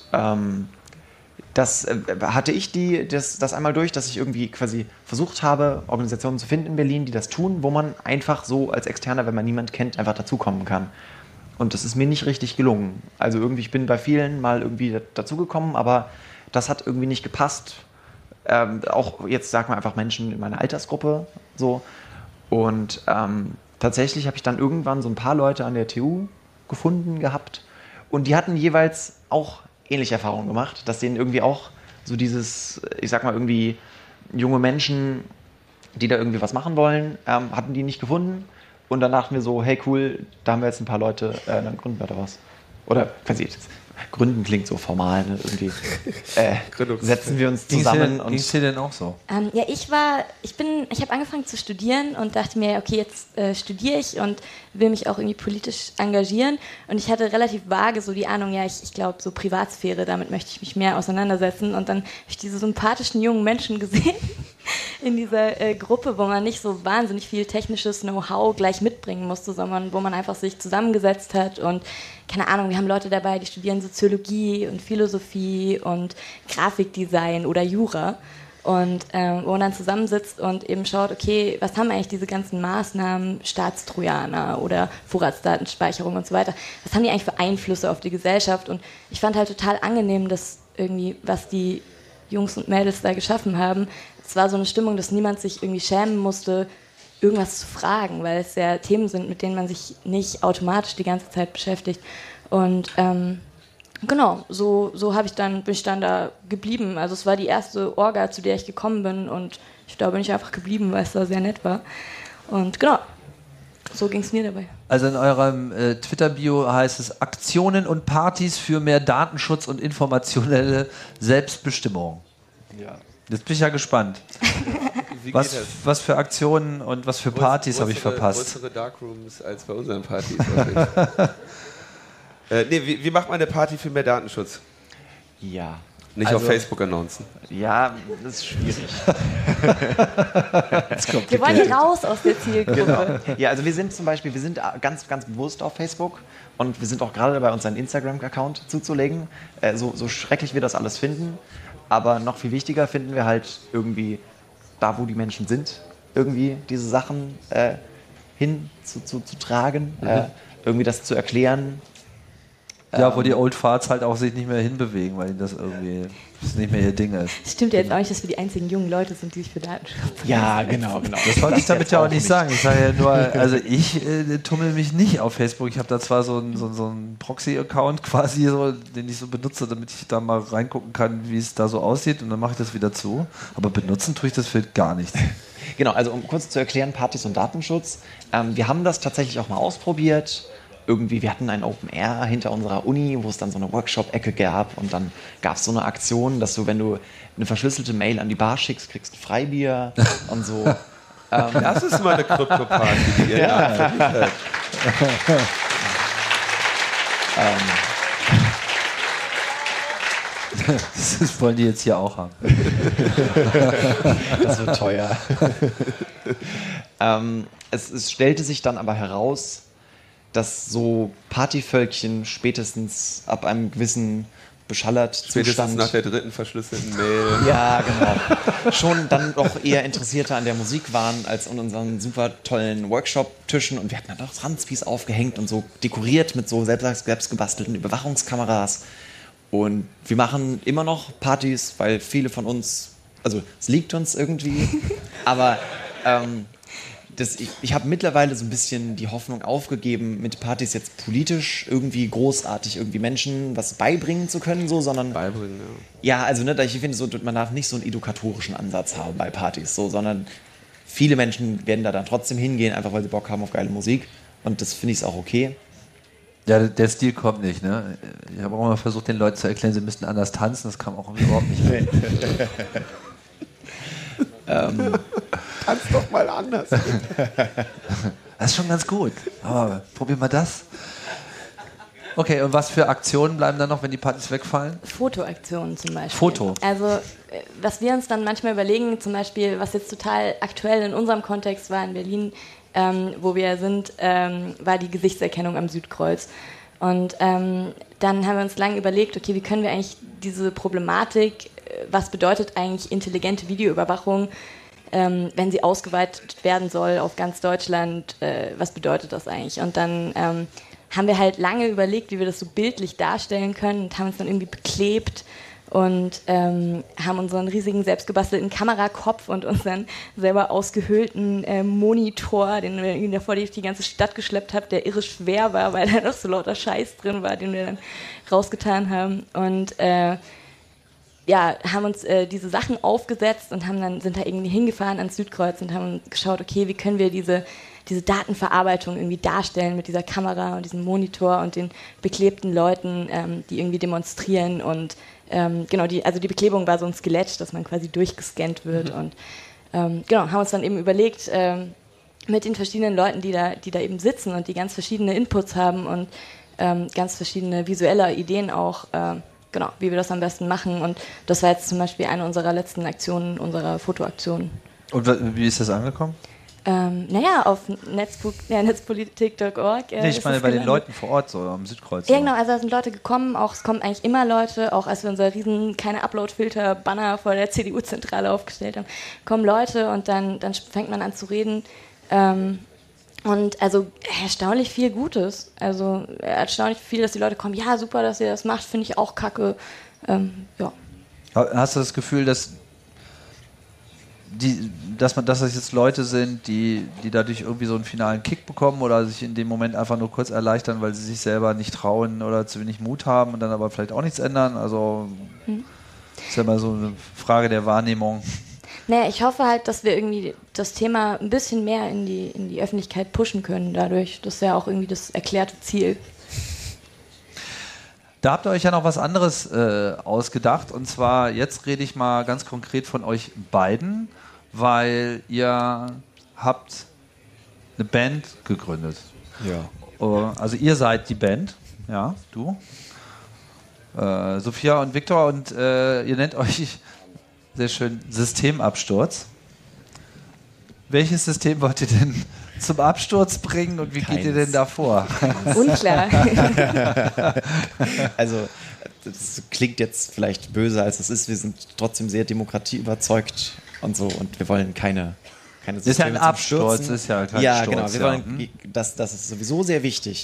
das hatte ich das einmal durch, dass ich irgendwie quasi versucht habe, Organisationen zu finden in Berlin, die das tun, wo man einfach so als Externer, wenn man niemanden kennt, einfach dazukommen kann. Und das ist mir nicht richtig gelungen. Also irgendwie, ich bin bei vielen mal irgendwie dazugekommen, aber das hat irgendwie nicht gepasst. Auch jetzt, sag mal, einfach Menschen in meiner Altersgruppe so. Und tatsächlich habe ich dann irgendwann so ein paar Leute an der TU gefunden gehabt. Und die hatten jeweils auch ähnliche Erfahrungen gemacht, dass denen irgendwie auch so dieses, ich sag mal, irgendwie junge Menschen, die da irgendwie was machen wollen, hatten die nicht gefunden. Und dann dachten wir so, hey cool, da haben wir jetzt ein paar Leute, dann gründen wir daraus. Oder quasi, gründen klingt so formal, ne? Irgendwie setzen wir uns zusammen. Ging es dir denn auch so? Ja, ich habe angefangen zu studieren und dachte mir, okay, jetzt studiere ich und will mich auch irgendwie politisch engagieren. Und ich hatte relativ vage so die Ahnung, ja, ich glaube, so Privatsphäre, damit möchte ich mich mehr auseinandersetzen. Und dann habe ich diese sympathischen jungen Menschen gesehen in dieser Gruppe, wo man nicht so wahnsinnig viel technisches Know-how gleich mitbringen musste, sondern wo man einfach sich zusammengesetzt hat und keine Ahnung, wir haben Leute dabei, die studieren Soziologie und Philosophie und Grafikdesign oder Jura und wo man dann zusammensitzt und eben schaut, okay, was haben eigentlich diese ganzen Maßnahmen, Staatstrojaner oder Vorratsdatenspeicherung und so weiter, was haben die eigentlich für Einflüsse auf die Gesellschaft? Und ich fand halt total angenehm, dass irgendwie, was die Jungs und Mädels da geschaffen haben, es war so eine Stimmung, dass niemand sich irgendwie schämen musste, irgendwas zu fragen, weil es ja Themen sind, mit denen man sich nicht automatisch die ganze Zeit beschäftigt. Und genau, so bin ich dann da geblieben. Also es war die erste Orga, zu der ich gekommen bin und da bin ich einfach geblieben, weil es da sehr nett war. Und genau, so ging es mir dabei. Also in eurem Twitter-Bio heißt es Aktionen und Partys für mehr Datenschutz und informationelle Selbstbestimmung. Ja. Jetzt bin ich ja gespannt. Was für Aktionen und was für Partys habe ich verpasst? Größere Darkrooms als bei unseren Partys. Wie macht man eine Party für mehr Datenschutz? Ja. Nicht auf Facebook announcen. Ja, das ist schwierig. Wir wollen raus aus der Zielgruppe. Genau. Ja, also wir sind ganz, ganz bewusst auf Facebook und wir sind auch gerade dabei, unseren Instagram-Account zuzulegen. So schrecklich wir das alles finden. Aber noch viel wichtiger finden wir halt irgendwie da, wo die Menschen sind, irgendwie diese Sachen hinzutragen, irgendwie das zu erklären. Ja, wo die Old Farts halt auch sich nicht mehr hinbewegen, weil das irgendwie nicht mehr ihr Ding ist. Das stimmt ja jetzt auch nicht, dass wir die einzigen jungen Leute sind, die sich für Datenschutz Ja, genau. Das wollte ich damit ja auch nicht sagen. Ich sage ja nur, also ich tummel mich nicht auf Facebook. Ich habe da zwar so einen Proxy-Account quasi, so, den ich so benutze, damit ich da mal reingucken kann, wie es da so aussieht und dann mache ich das wieder zu. Aber benutzen tue ich das für gar nichts. Genau, also um kurz zu erklären, Partys und Datenschutz. Wir haben das tatsächlich auch mal ausprobiert. Wir hatten ein Open Air hinter unserer Uni, wo es dann so eine Workshop-Ecke gab und dann gab es so eine Aktion, dass du, wenn du eine verschlüsselte Mail an die Bar schickst, kriegst du Freibier und so. Das ist mal eine Krypto-Party, die ihr da Das wollen die jetzt hier auch haben. Das wird teuer. Es stellte sich dann aber heraus, dass so Partyvölkchen spätestens ab einem gewissen Beschallert-Zustand... nach der dritten verschlüsselten Mail. Ja, genau. Schon dann doch eher Interessierte an der Musik waren als an unseren super tollen Workshop-Tischen. Und wir hatten dann auch Ranzpies aufgehängt und so dekoriert mit so selbst gebastelten Überwachungskameras. Und wir machen immer noch Partys, weil viele von uns... Also es liegt uns irgendwie, aber... ich habe mittlerweile so ein bisschen die Hoffnung aufgegeben, mit Partys jetzt politisch irgendwie großartig irgendwie Menschen was beibringen zu können, so, sondern Beibringen, ja, also ne, ich finde so, man darf nicht so einen edukatorischen Ansatz haben bei Partys, so, sondern viele Menschen werden da dann trotzdem hingehen, einfach weil sie Bock haben auf geile Musik, und das finde ich auch okay. Ja, der Stil kommt nicht, ne? Ich habe auch mal versucht, den Leuten zu erklären, sie müssten anders tanzen, das kam auch überhaupt nicht hin. Tanz doch mal anders. Das ist schon ganz gut, aber probier mal das. Okay, und was für Aktionen bleiben dann noch, wenn die Partys wegfallen? Fotoaktionen zum Beispiel. Foto? Also, was wir uns dann manchmal überlegen, zum Beispiel, was jetzt total aktuell in unserem Kontext war in Berlin, wo wir sind, war die Gesichtserkennung am Südkreuz. Und dann haben wir uns lange überlegt, okay, wie können wir eigentlich diese Problematik, was bedeutet eigentlich intelligente Videoüberwachung, wenn sie ausgeweitet werden soll auf ganz Deutschland, was bedeutet das eigentlich? Und dann haben wir halt lange überlegt, wie wir das so bildlich darstellen können, und haben uns dann irgendwie beklebt und haben unseren riesigen selbstgebastelten Kamerakopf und unseren selber ausgehöhlten Monitor, den wir irgendwie davor die ganze Stadt geschleppt haben, der irre schwer war, weil da noch so lauter Scheiß drin war, den wir dann rausgetan haben. Und haben uns diese Sachen aufgesetzt und sind da irgendwie hingefahren ans Südkreuz und haben geschaut, okay, wie können wir diese Datenverarbeitung irgendwie darstellen mit dieser Kamera und diesem Monitor und den beklebten Leuten, die irgendwie demonstrieren. Und die Beklebung war so ein Skelett, dass man quasi durchgescannt wird. Und haben uns dann eben überlegt, mit den verschiedenen Leuten, die da eben sitzen und die ganz verschiedene Inputs haben und ganz verschiedene visuelle Ideen auch, wie wir das am besten machen. Und das war jetzt zum Beispiel eine unserer letzten Aktionen, unserer Fotoaktionen. Und wie ist das angekommen? Auf netzpolitik.org. Ich meine bei den Leuten vor Ort, so am Südkreuz. Ja, genau, also da sind Leute gekommen, es kommen eigentlich immer Leute, auch als wir unser riesen keine Upload-Filter-Banner vor der CDU-Zentrale aufgestellt haben, kommen Leute und dann fängt man an zu reden. Und also erstaunlich viel Gutes. Also erstaunlich viel, dass die Leute kommen, ja, super, dass ihr das macht, finde ich auch kacke. Hast du das Gefühl, dass das jetzt Leute sind, die dadurch irgendwie so einen finalen Kick bekommen oder sich in dem Moment einfach nur kurz erleichtern, weil sie sich selber nicht trauen oder zu wenig Mut haben und dann aber vielleicht auch nichts ändern? Also ist ja mal so eine Frage der Wahrnehmung. Naja, ich hoffe halt, dass wir irgendwie das Thema ein bisschen mehr in die Öffentlichkeit pushen können dadurch. Das ist ja auch irgendwie das erklärte Ziel. Da habt ihr euch ja noch was anderes ausgedacht, und zwar, jetzt rede ich mal ganz konkret von euch beiden, weil ihr habt eine Band gegründet. Ja. Also ihr seid die Band, ja, du, Sophia und Viktor, und ihr nennt euch sehr schön Systemabsturz. Welches System wollt ihr denn zum Absturz bringen und wie geht ihr denn da vor? Unklar. Also, das klingt jetzt vielleicht böse, als es ist. Wir sind trotzdem sehr demokratieüberzeugt und so, und wir wollen keine Systeme ist ja ein Absturz, ist ja kein Ja, Sturz, genau. Wir wollen, das ist sowieso sehr wichtig.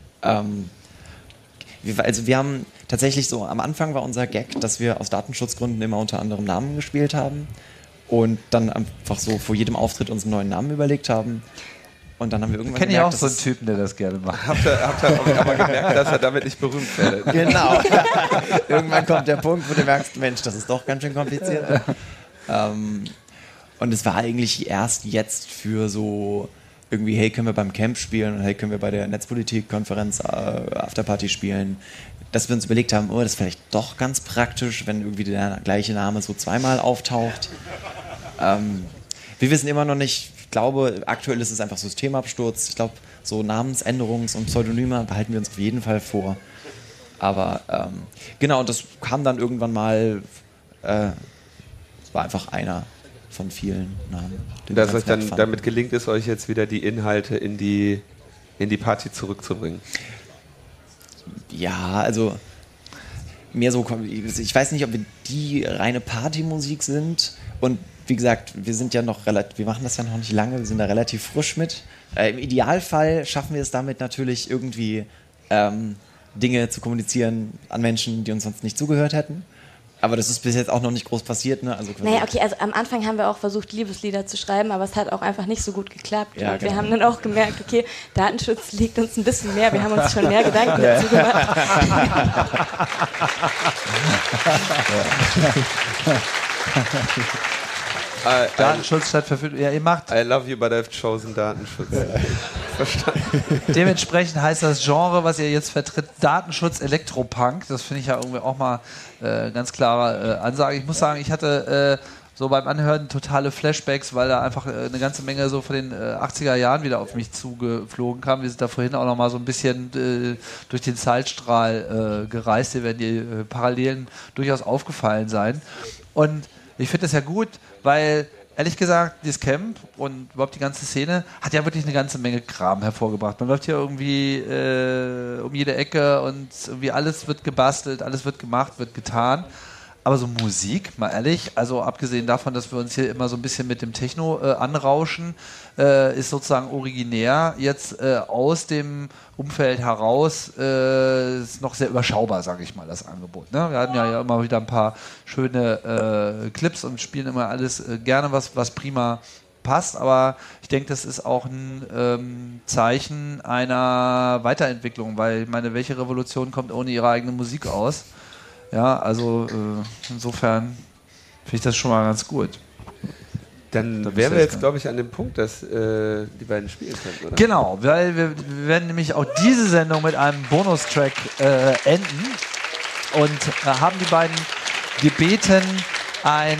Wir haben tatsächlich so, am Anfang war unser Gag, dass wir aus Datenschutzgründen immer unter anderem Namen gespielt haben und dann einfach so vor jedem Auftritt uns einen neuen Namen überlegt haben. Und dann haben wir irgendwann gemerkt, ich kenne ja auch so einen Typen, der das gerne macht. Habt ihr aber gemerkt, dass er damit nicht berühmt wird? Genau. Irgendwann kommt der Punkt, wo du merkst, Mensch, das ist doch ganz schön kompliziert. Und es war eigentlich erst jetzt für so irgendwie, hey, können wir beim Camp spielen und hey, können wir bei der Netzpolitik-Konferenz Afterparty spielen, dass wir uns überlegt haben, das ist vielleicht doch ganz praktisch, wenn irgendwie der gleiche Name so zweimal auftaucht. Wir wissen immer noch nicht, ich glaube, aktuell ist es einfach Systemabsturz. Ich glaube, so Namensänderungs- und Pseudonyme behalten wir uns auf jeden Fall vor. Aber genau, und das kam dann irgendwann mal, es war einfach einer von vielen Namen. Dass euch dann damit gelingt es, euch jetzt wieder die Inhalte in die Party zurückzubringen. Ja, also mehr so, ich weiß nicht, ob wir die reine Partymusik sind, und wie gesagt, wir sind ja noch wir machen das ja noch nicht lange, wir sind da relativ frisch mit. Im Idealfall schaffen wir es damit natürlich irgendwie Dinge zu kommunizieren an Menschen, die uns sonst nicht zugehört hätten. Aber das ist bis jetzt auch noch nicht groß passiert, ne? Also naja, okay, also am Anfang haben wir auch versucht, Liebeslieder zu schreiben, aber es hat auch einfach nicht so gut geklappt. Ja, und wir haben dann auch gemerkt, okay, Datenschutz liegt uns ein bisschen mehr, wir haben uns schon mehr Gedanken dazu gemacht. Datenschutz statt Verfügung. Ja, ihr macht. I love you, but I've chosen Datenschutz. Verstanden. Dementsprechend heißt das Genre, was ihr jetzt vertritt, Datenschutz Elektropunk. Das finde ich ja irgendwie auch mal ganz klare Ansage. Ich muss sagen, ich hatte so beim Anhören totale Flashbacks, weil da einfach eine ganze Menge so von den 80er Jahren wieder auf mich zugeflogen kam. Wir sind da vorhin auch noch mal so ein bisschen durch den Zeitstrahl gereist. Hier werden die Parallelen durchaus aufgefallen sein. Und ich finde das ja gut, weil ehrlich gesagt, dieses Camp und überhaupt die ganze Szene hat ja wirklich eine ganze Menge Kram hervorgebracht. Man läuft hier irgendwie um jede Ecke und irgendwie alles wird gebastelt, alles wird gemacht, wird getan. Aber so Musik, mal ehrlich, also abgesehen davon, dass wir uns hier immer so ein bisschen mit dem Techno anrauschen, ist sozusagen originär jetzt aus dem Umfeld heraus ist noch sehr überschaubar, sage ich mal, das Angebot. Ne? Wir hatten ja immer wieder ein paar schöne Clips und spielen immer alles gerne, was prima passt, aber ich denke, das ist auch ein Zeichen einer Weiterentwicklung, weil ich meine, welche Revolution kommt ohne ihre eigene Musik aus? Ja, also insofern finde ich das schon mal ganz gut. Dann wären wir jetzt, glaube ich, an dem Punkt, dass die beiden spielen können, oder? Genau, weil wir werden nämlich auch diese Sendung mit einem Bonustrack enden und haben die beiden gebeten, ein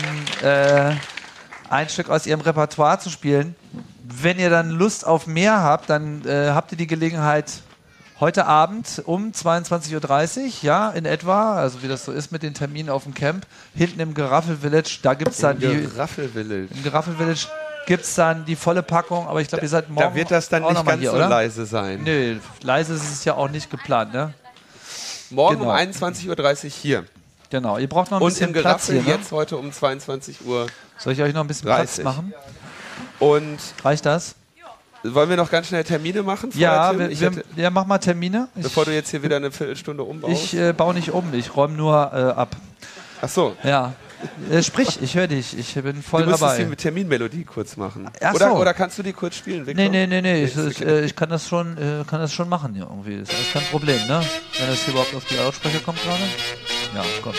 Stück aus ihrem Repertoire zu spielen. Wenn ihr dann Lust auf mehr habt, dann habt ihr die Gelegenheit, heute Abend um 22.30 Uhr, ja, in etwa, also wie das so ist mit den Terminen auf dem Camp, hinten im Geraffel Village, da gibt es dann im Geraffel Village gibt es dann die volle Packung, aber ich glaube, ihr seid morgen. Da wird das dann nicht ganz so leise sein. Nö, leise ist es ja auch nicht geplant, ne? Morgen um 21.30 Uhr hier. Genau, ihr braucht noch ein bisschen Platz hier, Und im Geraffel jetzt heute um 22 Uhr. Soll ich euch noch ein bisschen Platz machen? Und reicht das? Wollen wir noch ganz schnell Termine machen? Ja, mach mal Termine. Bevor du jetzt hier wieder eine Viertelstunde umbaust. Ich baue nicht um, ich räume nur ab. Ach so. Ja. Sprich, ich höre dich, ich bin voll dabei. Du musst die mit Terminmelodie kurz machen. Ach so. Oder kannst du die kurz spielen, Victor? Nee. Ich kann das schon machen hier irgendwie. Das ist kein Problem, ne? Wenn das hier überhaupt auf die Lautsprecher kommt gerade. Ja, kommt.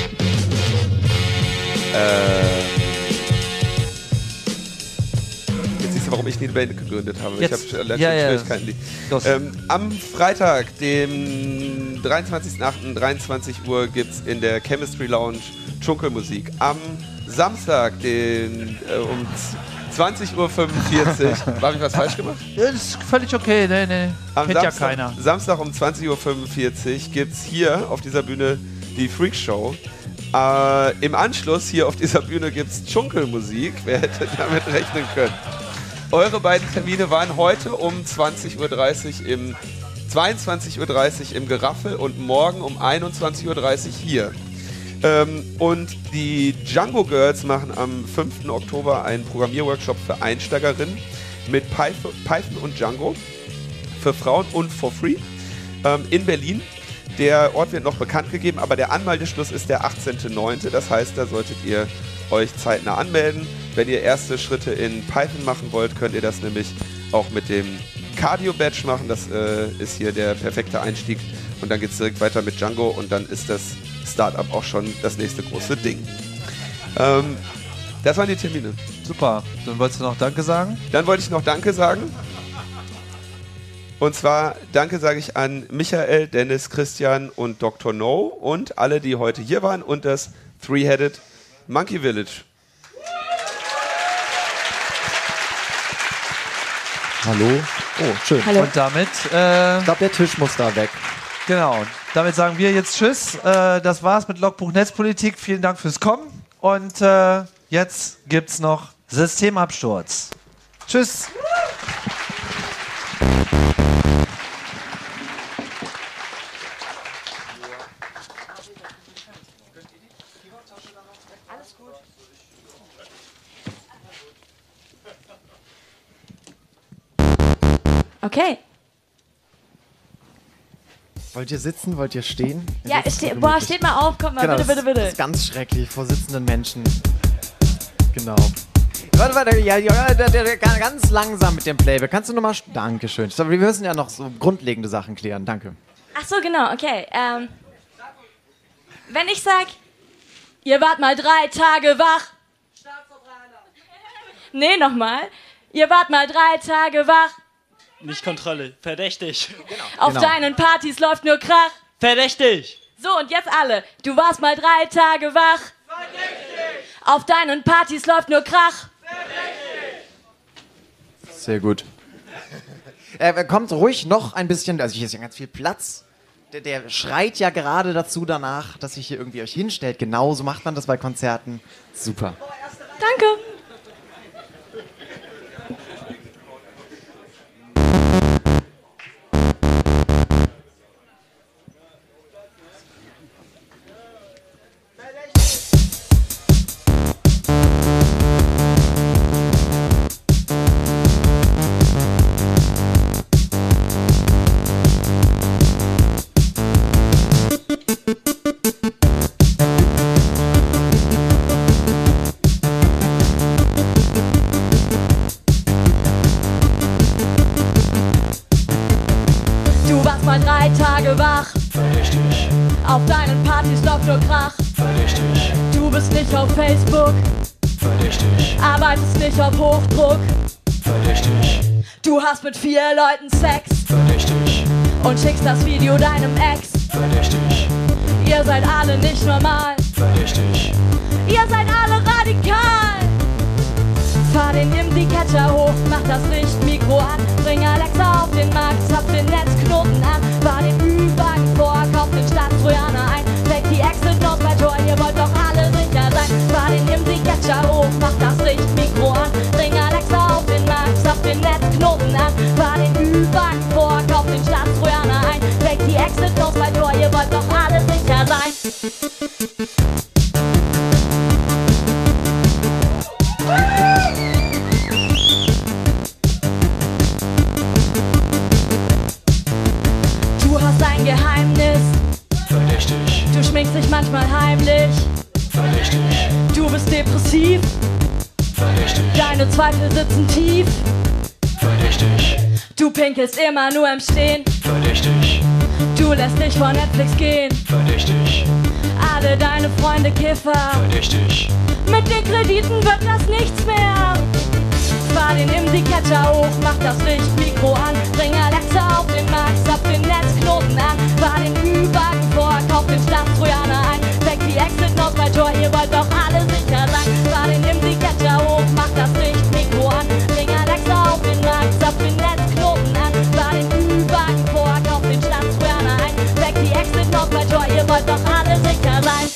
Warum ich nie eine Band gegründet habe. Jetzt. Ich habe Schwierigkeiten. Am Freitag, dem 23.08. 23 Uhr gibt es in der Chemistry Lounge Dschungelmusik. Am Samstag, um 20.45 Uhr. Habe ich was falsch gemacht? Das ist völlig okay, nee. Kennt ja keiner. Samstag um 20.45 Uhr gibt es hier auf dieser Bühne die Freak Show. Im Anschluss hier auf dieser Bühne gibt es Dschungelmusik. Wer hätte damit rechnen können? Eure beiden Termine waren heute um 22.30 Uhr im Geraffel und morgen um 21.30 Uhr hier. Und die Django Girls machen am 5. Oktober einen Programmierworkshop für Einsteigerinnen mit Python und Django für Frauen und for free in Berlin. Der Ort wird noch bekannt gegeben, aber der Anmeldeschluss ist der 18.09. Das heißt, da solltet ihr euch zeitnah anmelden. Wenn ihr erste Schritte in Python machen wollt, könnt ihr das nämlich auch mit dem Cardio-Badge machen. Das ist hier der perfekte Einstieg. Und dann geht es direkt weiter mit Django und dann ist das Startup auch schon das nächste große Ding. Das waren die Termine. Super. Dann wolltest du noch Danke sagen? Dann wollte ich noch Danke sagen. Und zwar Danke sage ich an Michael, Dennis, Christian und Dr. No und alle, die heute hier waren und das Three-Headed Monkey Village. Hallo. Oh, schön. Hallo. Und damit... ich glaube, der Tisch muss da weg. Genau. Damit sagen wir jetzt Tschüss. Das war's mit Logbuch Netzpolitik. Vielen Dank fürs Kommen. Und jetzt gibt's noch Systemabsturz. Tschüss. Okay. Wollt ihr sitzen? Wollt ihr stehen? Ja, steht mal auf, kommt mal, genau, bitte. Das ist ganz schrecklich, vor sitzenden Menschen. Genau. Warte, ja, ganz langsam mit dem Playback. Kannst du nochmal... Dankeschön. Wir müssen ja noch so grundlegende Sachen klären. Danke. Ach so, genau, okay. Wenn ich sag, ihr wart mal 3 Tage wach. Nee, nochmal. Ihr wart mal 3 Tage wach. Nicht Kontrolle. Verdächtig. Genau. Auf deinen Partys läuft nur Krach. Verdächtig. So, und jetzt alle. Du warst mal 3 Tage wach. Verdächtig. Auf deinen Partys läuft nur Krach. Verdächtig. Sehr gut. Kommt ruhig noch ein bisschen, also hier ist ja ganz viel Platz. Der schreit ja gerade dazu danach, dass sich hier irgendwie euch hinstellt. Genauso macht man das bei Konzerten. Super. Danke. Du warst mal 3 Tage wach. Verdächtig. Auf deinen Partys läuft nur Krach. Verdächtig. Du bist nicht auf Facebook. Verdächtig. Arbeitest nicht auf Hochdruck. Verdächtig. Du hast mit 4 Leuten Sex. Verdächtig. Und schickst das Video deinem Ex. Verdächtig. Ihr seid alle nicht normal. Verdächtig. Ihr seid alle radikal. Fahr den IMSI-Catcher hoch, mach das Lichtmikro an. Bring Alexa auf den Markt, zapf den Netzknoten an. Fahr den Ü-Wagen vor, kauf den Staatstrojaner ein. Weg die Exit-Notes bei Tor, ihr wollt doch alle sicher sein. Fahr den IMSI-Catcher hoch, mach das Lichtmikro an. Bring Alexa auf den Markt, zapf den Netzknoten an. Fahr den Ü-Wagen vor, kauf den Staatstrojaner ein. Weg die Exit-Notes bei Tor, ihr wollt doch alle sicher sein. Du hast ein Geheimnis. Verdächtig. Du schminkst dich manchmal heimlich. Verdächtig. Du bist depressiv. Verdächtig. Deine Zweifel sitzen tief. Verdächtig. Du pinkelst immer nur im Stehen. Verdächtig. Du lässt dich vor Netflix gehen. Verdächtig. Alle deine Freunde Kiffer. Verdächtig. Mit den Krediten wird das nichts mehr. Fahr den IMSI-Catcher hoch, mach das Lichtmikro an. Bring Alexa auf den Markt, zapf den Netzknoten an. Fahr den Ü-Wagen vor, kauf den Staatstrojaner ein. Weg die Exit-Notes bei Tor, ihr wollt doch alle sicher sein. Fahr den IMSI-Catcher hoch, mach das Lichtmikro an. Bring Alexa auf den Markt, zapf den Netzknoten an. Fahr den Ü-Wagen vor, kauf den Staatstrojaner ein. Weg die Exit-Notes bei Tor, ihr wollt doch alle sicher sein.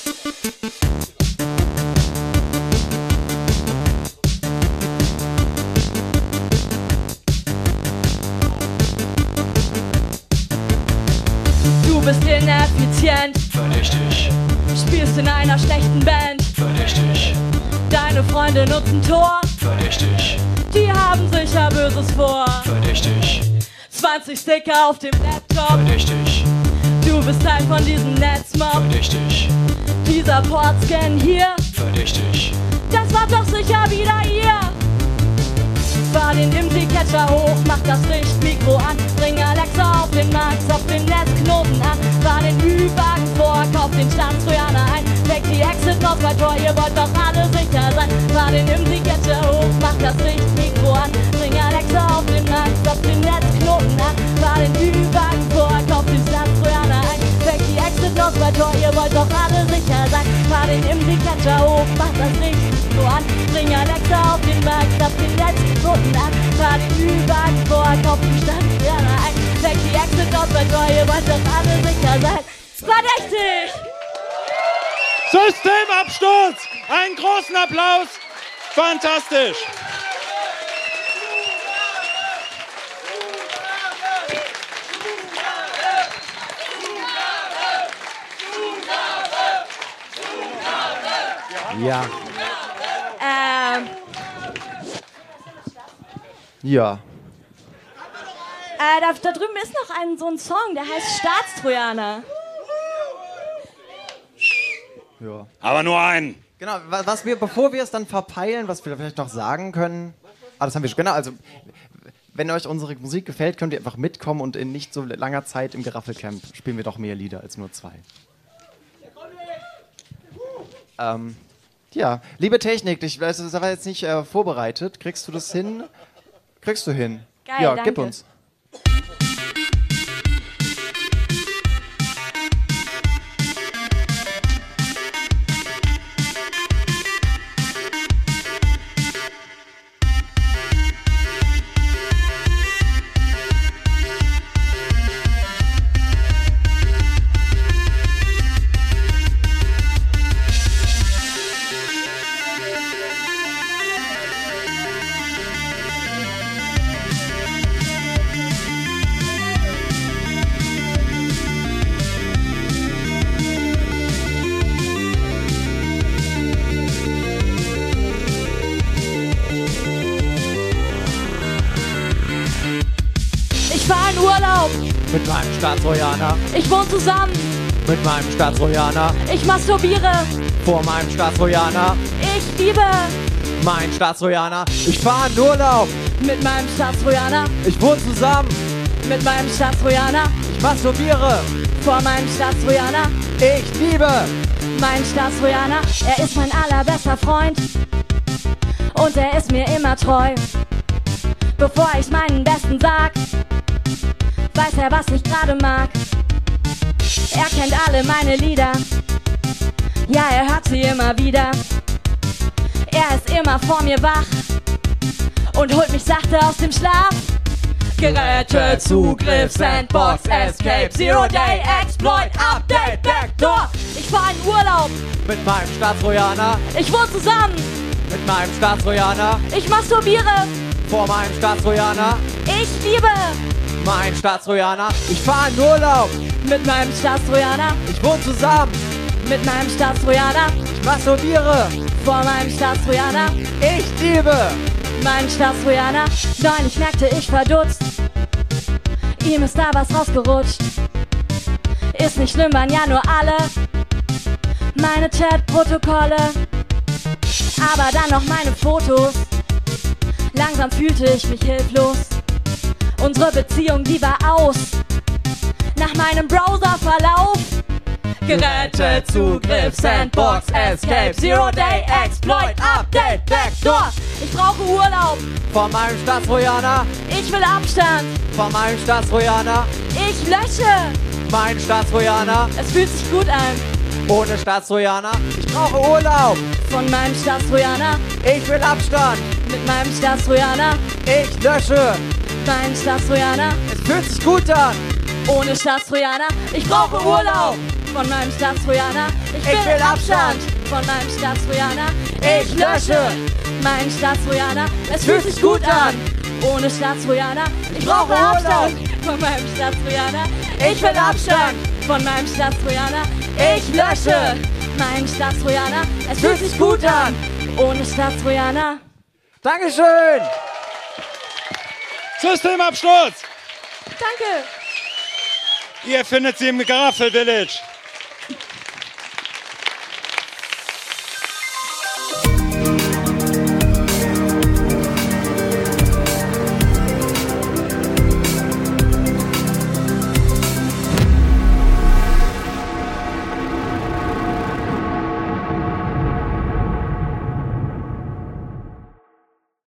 Du bist ineffizient, Verdächtig. spielst in einer schlechten Band. Verdächtig. Deine Freunde nutzen Tor, Verdächtig. die haben sicher Böses vor. Verdächtig. 20 Sticker auf dem Laptop, Verdächtig. du bist Teil von diesem Netzmob. Verdächtig. Dieser Portscan hier, Verdächtig. das war doch sicher wieder ihr. Fahr den IMSI-Catcher hoch, mach das Lichtmikro an. Bring Alexa auf den Markt, zapf den Netzknoten an. Fahr den Ü-Wagen vor, kauf den Staatstrojaner ein. Weg die Exit-Notes bei Tor, ihr wollt doch alle sicher sein. Fahr den IMSI-Catcher hoch, mach das Lichtmikro an. Bring Alexa auf den Markt, zapf den Netzknoten an. Fahr den Ü-Wagen vor, kauf den Staatstrojaner ein. Weg die Exit-Notes bei Tor, ihr wollt doch alle sicher sein. Fahr den IMSI-Catcher hoch, mach das Lichtmikro an. Bring Alexa auf den Markt, zapf den Netzknoten an. Fahr den Ü-Wagen vor, kauf den Staatstrojaner ein. Weg die Exit-Notes bei Tor, ihr wollt doch alle sicher sein. Verdächtig! Systemabsturz! Einen großen Applaus! Fantastisch! Ja. Ja. Da drüben ist noch so ein Song, der heißt Staatstrojaner. Ja. Aber nur einen. Genau, bevor wir es dann verpeilen, was wir vielleicht noch sagen können. Das haben wir schon. Genau, also, wenn euch unsere Musik gefällt, könnt ihr einfach mitkommen und in nicht so langer Zeit im Geraffelcamp spielen wir doch mehr Lieder als nur 2. Ja, liebe Technik, das war jetzt nicht vorbereitet. Kriegst du das hin? Kriegst du hin. Geil, ja, danke. Gib uns. Ich fahr in Urlaub Mit meinem Staatstrojaner, Ich wohne zusammen mit meinem Staatstrojaner, Ich masturbiere vor meinem Staatstrojaner, Ich liebe mein Staatstrojaner. Ich fahre in Urlaub, Mit meinem Staatstrojaner ich wohne zusammen, Mit meinem Staatstrojaner ich masturbiere, Vor meinem Staatstrojaner ich liebe. Mein Staatstrojaner, er ist mein allerbester Freund Und er ist mir immer treu Bevor ich meinen Besten sag Weiß er, was ich gerade mag Er kennt alle meine Lieder Ja, er hört sie immer wieder Er ist immer vor mir wach Und holt mich sachte aus dem Schlaf Geräte, Zugriff, Sandbox, Escape, Zero Day, Exploit, Update, Backdoor Ich fahr in Urlaub Mit meinem Staatstrojaner, Ich wohne zusammen mit meinem Staatstrojaner, Ich masturbiere vor meinem Staatstrojaner, Ich liebe mein Staatstrojaner. Ich fahre in Urlaub, Mit meinem Staatstrojaner ich wohne zusammen, Mit meinem Staatstrojaner ich masturbiere, Vor meinem Staatstrojaner ich liebe. Mein Staatstrojaner Neulich merkte ich verdutzt Ihm ist da was rausgerutscht Ist nicht schlimm, waren ja nur alle Meine Chat-Protokolle Aber dann noch meine Fotos Langsam fühlte ich mich hilflos Unsere Beziehung, die war aus Nach meinem Browserverlauf Geräte, Zugriff, Sandbox, Escape, Zero Day, Exploit, Update, Backdoor Ich brauche Urlaub, Vor meinem Staatstrojaner, ich will Abstand vor meinem Staatstrojaner, Ich lösche, mein Staatstrojaner, es fühlt sich gut an ohne Staatstrojaner. Ich brauche Urlaub, Von meinem Staatstrojaner, ich will Abstand, mit meinem Staatstrojaner ich lösche. Mein Staatstrojaner, Es fühlt sich gut an, ohne Staatstrojaner Ich brauche Urlaub, von meinem Staatstrojaner Ich will Abstand, von meinem Staatstrojaner Ich lösche, meinen Staatstrojaner Es fühlt sich gut an, ohne Staatstrojaner Ich brauche Abstand, von meinem Staatstrojaner Ich will Abstand, von meinem Staatstrojaner Ich lösche, meinen Staatstrojaner Es fühlt sich gut an, ohne Staatstrojaner Dankeschön. Systemabsturz! Danke! Ihr findet sie im Geraffel Village.